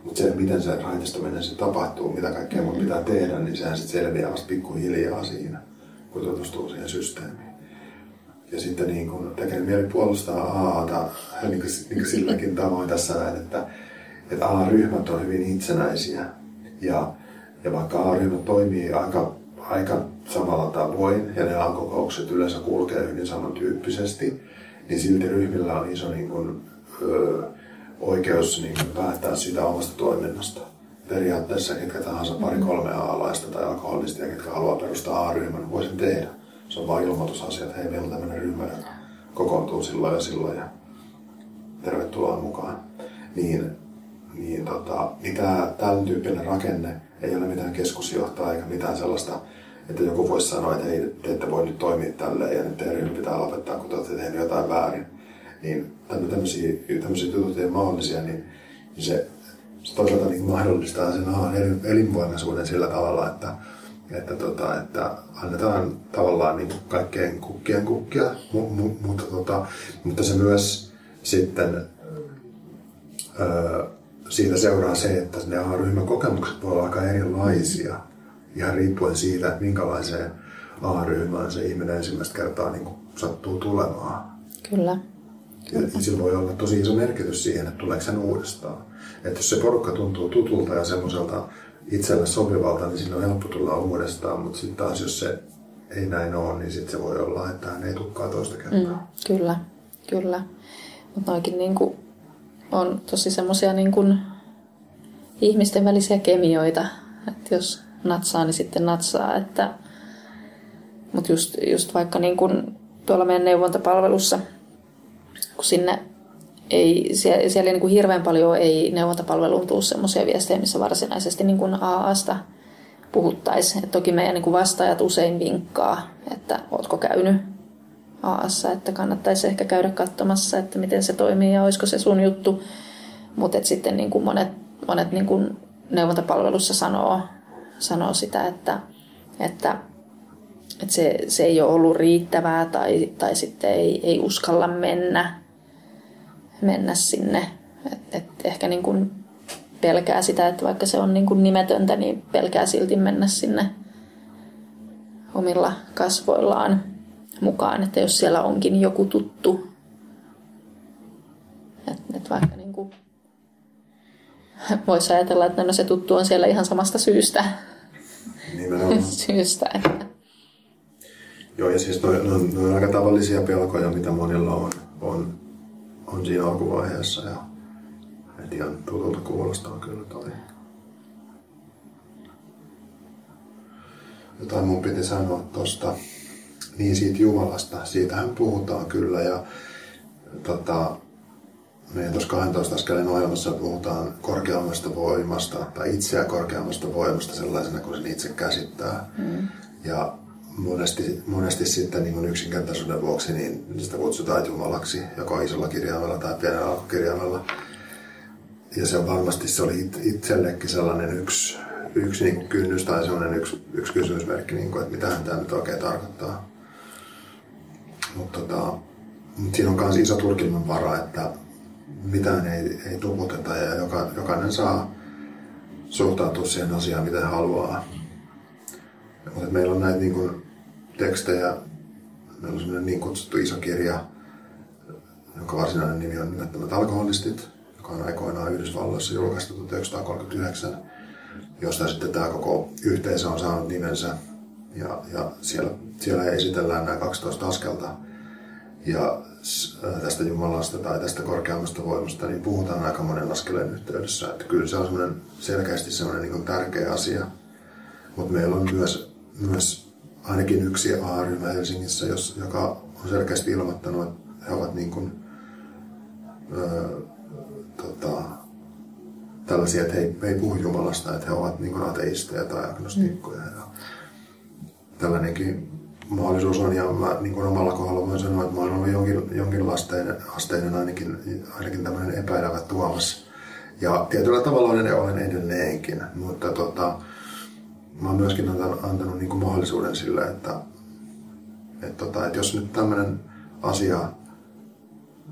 Mutta se, miten se raitistuminen se tapahtuu, mitä kaikkea mun pitää tehdä, niin sehän sitten selviää vasta pikkuhiljaa siinä, kun tutustuu siihen systeemiin. Ja sitten niin kun tekee mieli puolustaa Aata niin kuin, niin kuin silläkin tavoin tässä näin, että, että A-ryhmät on hyvin itsenäisiä. Ja, ja vaikka A-ryhmät toimii aika, aika samalla tavoin ja ne A-kokoukset yleensä kulkee hyvin samantyyppisesti, niin silti ryhmillä on iso niin kun, ö, oikeus niin kun, päättää sitä omasta toiminnasta. Periaatteessa ketkä tahansa pari kolme A-alaista tai alkoholistia, ketkä haluaa perustaa A-ryhmän, voi sen tehdä. Se on vain ilmoitusasia, että hei, meillä on tämmöinen ryhmä, joka kokoontuu silloin ja silloin ja tervetuloa mukaan. Niin, niin, tota, niin tämä, tämän tyyppinen rakenne ei ole mitään keskusjohtaa eikä mitään sellaista, että joku voisi sanoa, että hei, te ette voi nyt toimia tälleen ja nyt teidän ryhmä pitää lopettaa, kun te olette tehneet jotain väärin. Niin tämmöisiä, tämmöisiä jutut ei mahdollisia, niin se, se toisaalta niin mahdollistaa sen alan elinvoimaisuuden sillä tavalla, että Että, tota, että annetaan tavallaan niin kaikkeen kukkien kukkia, mu, mu, mutta, tota, mutta se myös sitten ö, siitä seuraa se, että ne A-ryhmän kokemukset voi olla aika erilaisia, ihan riippuen siitä, että minkälaiseen A-ryhmään se ihminen ensimmäistä kertaa niin sattuu tulemaan. Kyllä. Ja, ja sillä voi olla tosi iso merkitys siihen, että tuleeko sen uudestaan. Että jos se porukka tuntuu tutulta ja semmoiselta itselle sopivalta, niin siinä on helppo tulla uudestaan, mutta sitten taas jos se ei näin ole, niin sitten se voi olla, että hän ei tulekaan toista kertaa. Mm, kyllä, kyllä. Mutta noikin niinku on tosi semmoisia niinku ihmisten välisiä kemioita, että jos natsaa, niin sitten natsaa. Että... Mutta just, just vaikka niinku tuolla meidän neuvontapalvelussa, kun sinne ei, siellä, siellä niin kuin hirveän paljon ei neuvontapalveluun tule semmoisia viestejä, missä varsinaisesti niin kuin A A:sta puhuttaisiin. Et toki meidän niin kuin vastaajat usein vinkkaa, että ootko käynyt A A:ssa, että kannattaisi ehkä käydä katsomassa, että miten se toimii ja olisiko se sun juttu. Mutta sitten niin kuin monet, monet niin kuin neuvontapalvelussa sanoo, sanoo sitä, että, että, että se, se ei ole ollut riittävää tai, tai sitten ei, ei uskalla mennä. mennä sinne. Et, et ehkä niin kuin pelkää sitä, että vaikka se on niin kuin nimetöntä, niin pelkää silti mennä sinne omilla kasvoillaan mukaan. Että jos siellä onkin joku tuttu, että et vaikka niin kuin voisi ajatella, että no se tuttu on siellä ihan samasta syystä. Nimenomaan. syystä että. Joo, ja siis noin no, no, aika tavallisia pelkoja, mitä monilla on, on on siinä alkuvaiheessa ja et ihan tutulta kuulostaa kyllä toi. Jotain mun piti sanoa tosta, niin siitä Jumalasta, siitähän puhutaan kyllä ja tota, meidän tuossa kahdentoista askeleen ohjelmassa puhutaan korkeammasta voimasta tai itseä korkeammasta voimasta sellaisena kuin sen itse käsittää. Mm. Ja Monesti, monesti sitten niin yksinkertaisuuden vuoksi niin sitä kutsutaan Jumalaksi, joko isolla kirjaimella tai pienellä alkukirjaimella. Ja se on varmasti se oli itsellekin sellainen yksi, yksi niin kuin kynnys tai sellainen yksi, yksi kysymysmerkki, niin kuin, että mitähän tämä nyt oikein tarkoittaa. Mutta tota, siinä on myös iso tulkinnan vara, että mitään ei, ei tuputeta ja joka, jokainen saa suhtautua siihen asiaan miten haluaa. Mutta meillä on näitä niin kuin tekstejä, meillä on sellainen niin kutsuttu iso kirja, jonka varsinainen nimi on Nimettömät alkoholistit, joka on aikoinaan Yhdysvalloissa julkaistu tuhatyhdeksänsataakahdeksankymmentäyhdeksän, josta sitten tämä koko yhteisö on saanut nimensä. Ja, ja siellä, siellä esitellään nämä kaksitoista askelta. Ja tästä Jumalasta tai tästä korkeammasta voimasta niin puhutaan aika monen askeleen yhteydessä. Että kyllä se on semmoinen, selkeästi semmoinen niin kuin tärkeä asia. Mutta meillä on myös, myös ainakin yksi A-ryhmä Helsingissä, jos, joka on selkeästi ilmoittanut, että he ovat niin kuin, öö, tota, tällaisia, että he, he ei puhu Jumalasta, että he ovat niin kuin ateisteja tai agnostikkoja. Mm. Ja tällainenkin mahdollisuus on, ja mä niin kuin omalla kohdalla voin sanoa, että mä olen ollut jonkin, jonkinlainen asteinen ainakin, ainakin tämmöinen epäilävä Tuomas. Ja tietyllä tavalla olen, olen edelleenkin, mutta tota, mä oon myöskin antanut, antanut niin kuin mahdollisuuden sille, että, että, tota, että jos nyt tämmöinen asia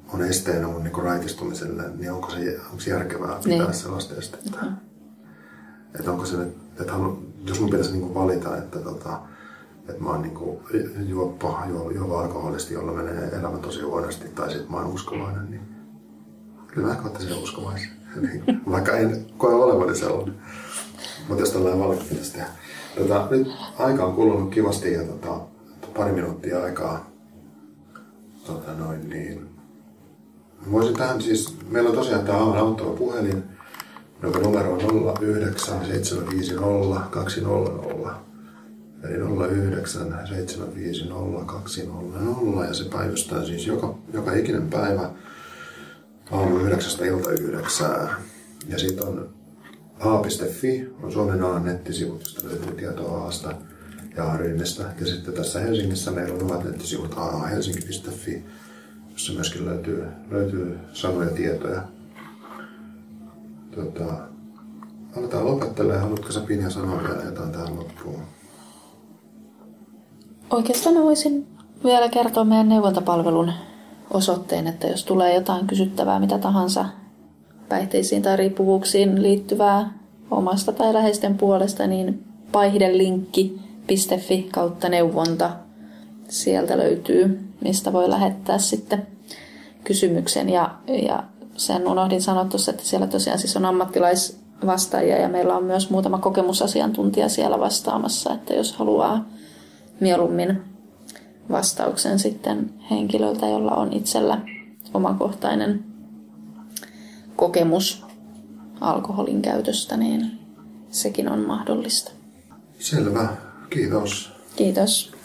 on esteenä mun niin raitistumiselle, niin onko se, onko se järkevää pitää niin sellaista estettä? Mm-hmm. Että onko se, että halu, jos mun pitäisi niin valita, että, tota, että mä oon niin juoppo, juo, juova alkoholisti, jolla menee elämä tosi huonosti, tai sitten mä oon uskovainen, niin kyllä mä ehkä ottaisin uskovaisen. Vaikka en koe olevani sellainen. Mutta jos tällainen valinta pitäisi tehdä. Tota, nyt aika on kulunut kivasti ja tota, pari minuuttia aikaa. Tota noin niin. Voisin tähän siis, meillä on tosiaan tämä aivan auttava puhelin, jonka numero on nolla yhdeksän seitsemän viisi nolla kaksi nolla nolla. Eli nolla yhdeksän seitsemän viisi nolla kaksi nolla nolla ja se päivystää siis joka, joka ikinen päivä aamu yhdeksästä ilta yhdeksään. Ja sitten on a piste fi, on Suomen A:n nettisivut, josta löytyy tietoa A:sta ja A-ryhmistä. Ja sitten tässä Helsingissä meillä on omat nettisivut a a helsinki piste fi, jossa myöskin löytyy, löytyy sanoja tietoja. Tota, aletaan lopettelemaan. Haluatko sä, Pinja, sanoa vielä jotain tähän loppuun? Oikeastaan mä voisin vielä kertoa meidän neuvontapalvelun osoitteen, että jos tulee jotain kysyttävää, mitä tahansa päihteisiin tai riippuvuuksiin liittyvää omasta tai läheisten puolesta, niin paihdellinkki piste fi kautta neuvonta. Sieltä löytyy, mistä voi lähettää sitten kysymyksen. Ja, ja sen unohdin sanoa tuossa, että siellä tosiaan siis on ammattilaisvastaajia ja meillä on myös muutama kokemusasiantuntija siellä vastaamassa, että jos haluaa mieluummin vastauksen sitten henkilöltä, jolla on itsellä omakohtainen kokemus alkoholin käytöstä, niin sekin on mahdollista. Selvä. Kiitos. Kiitos.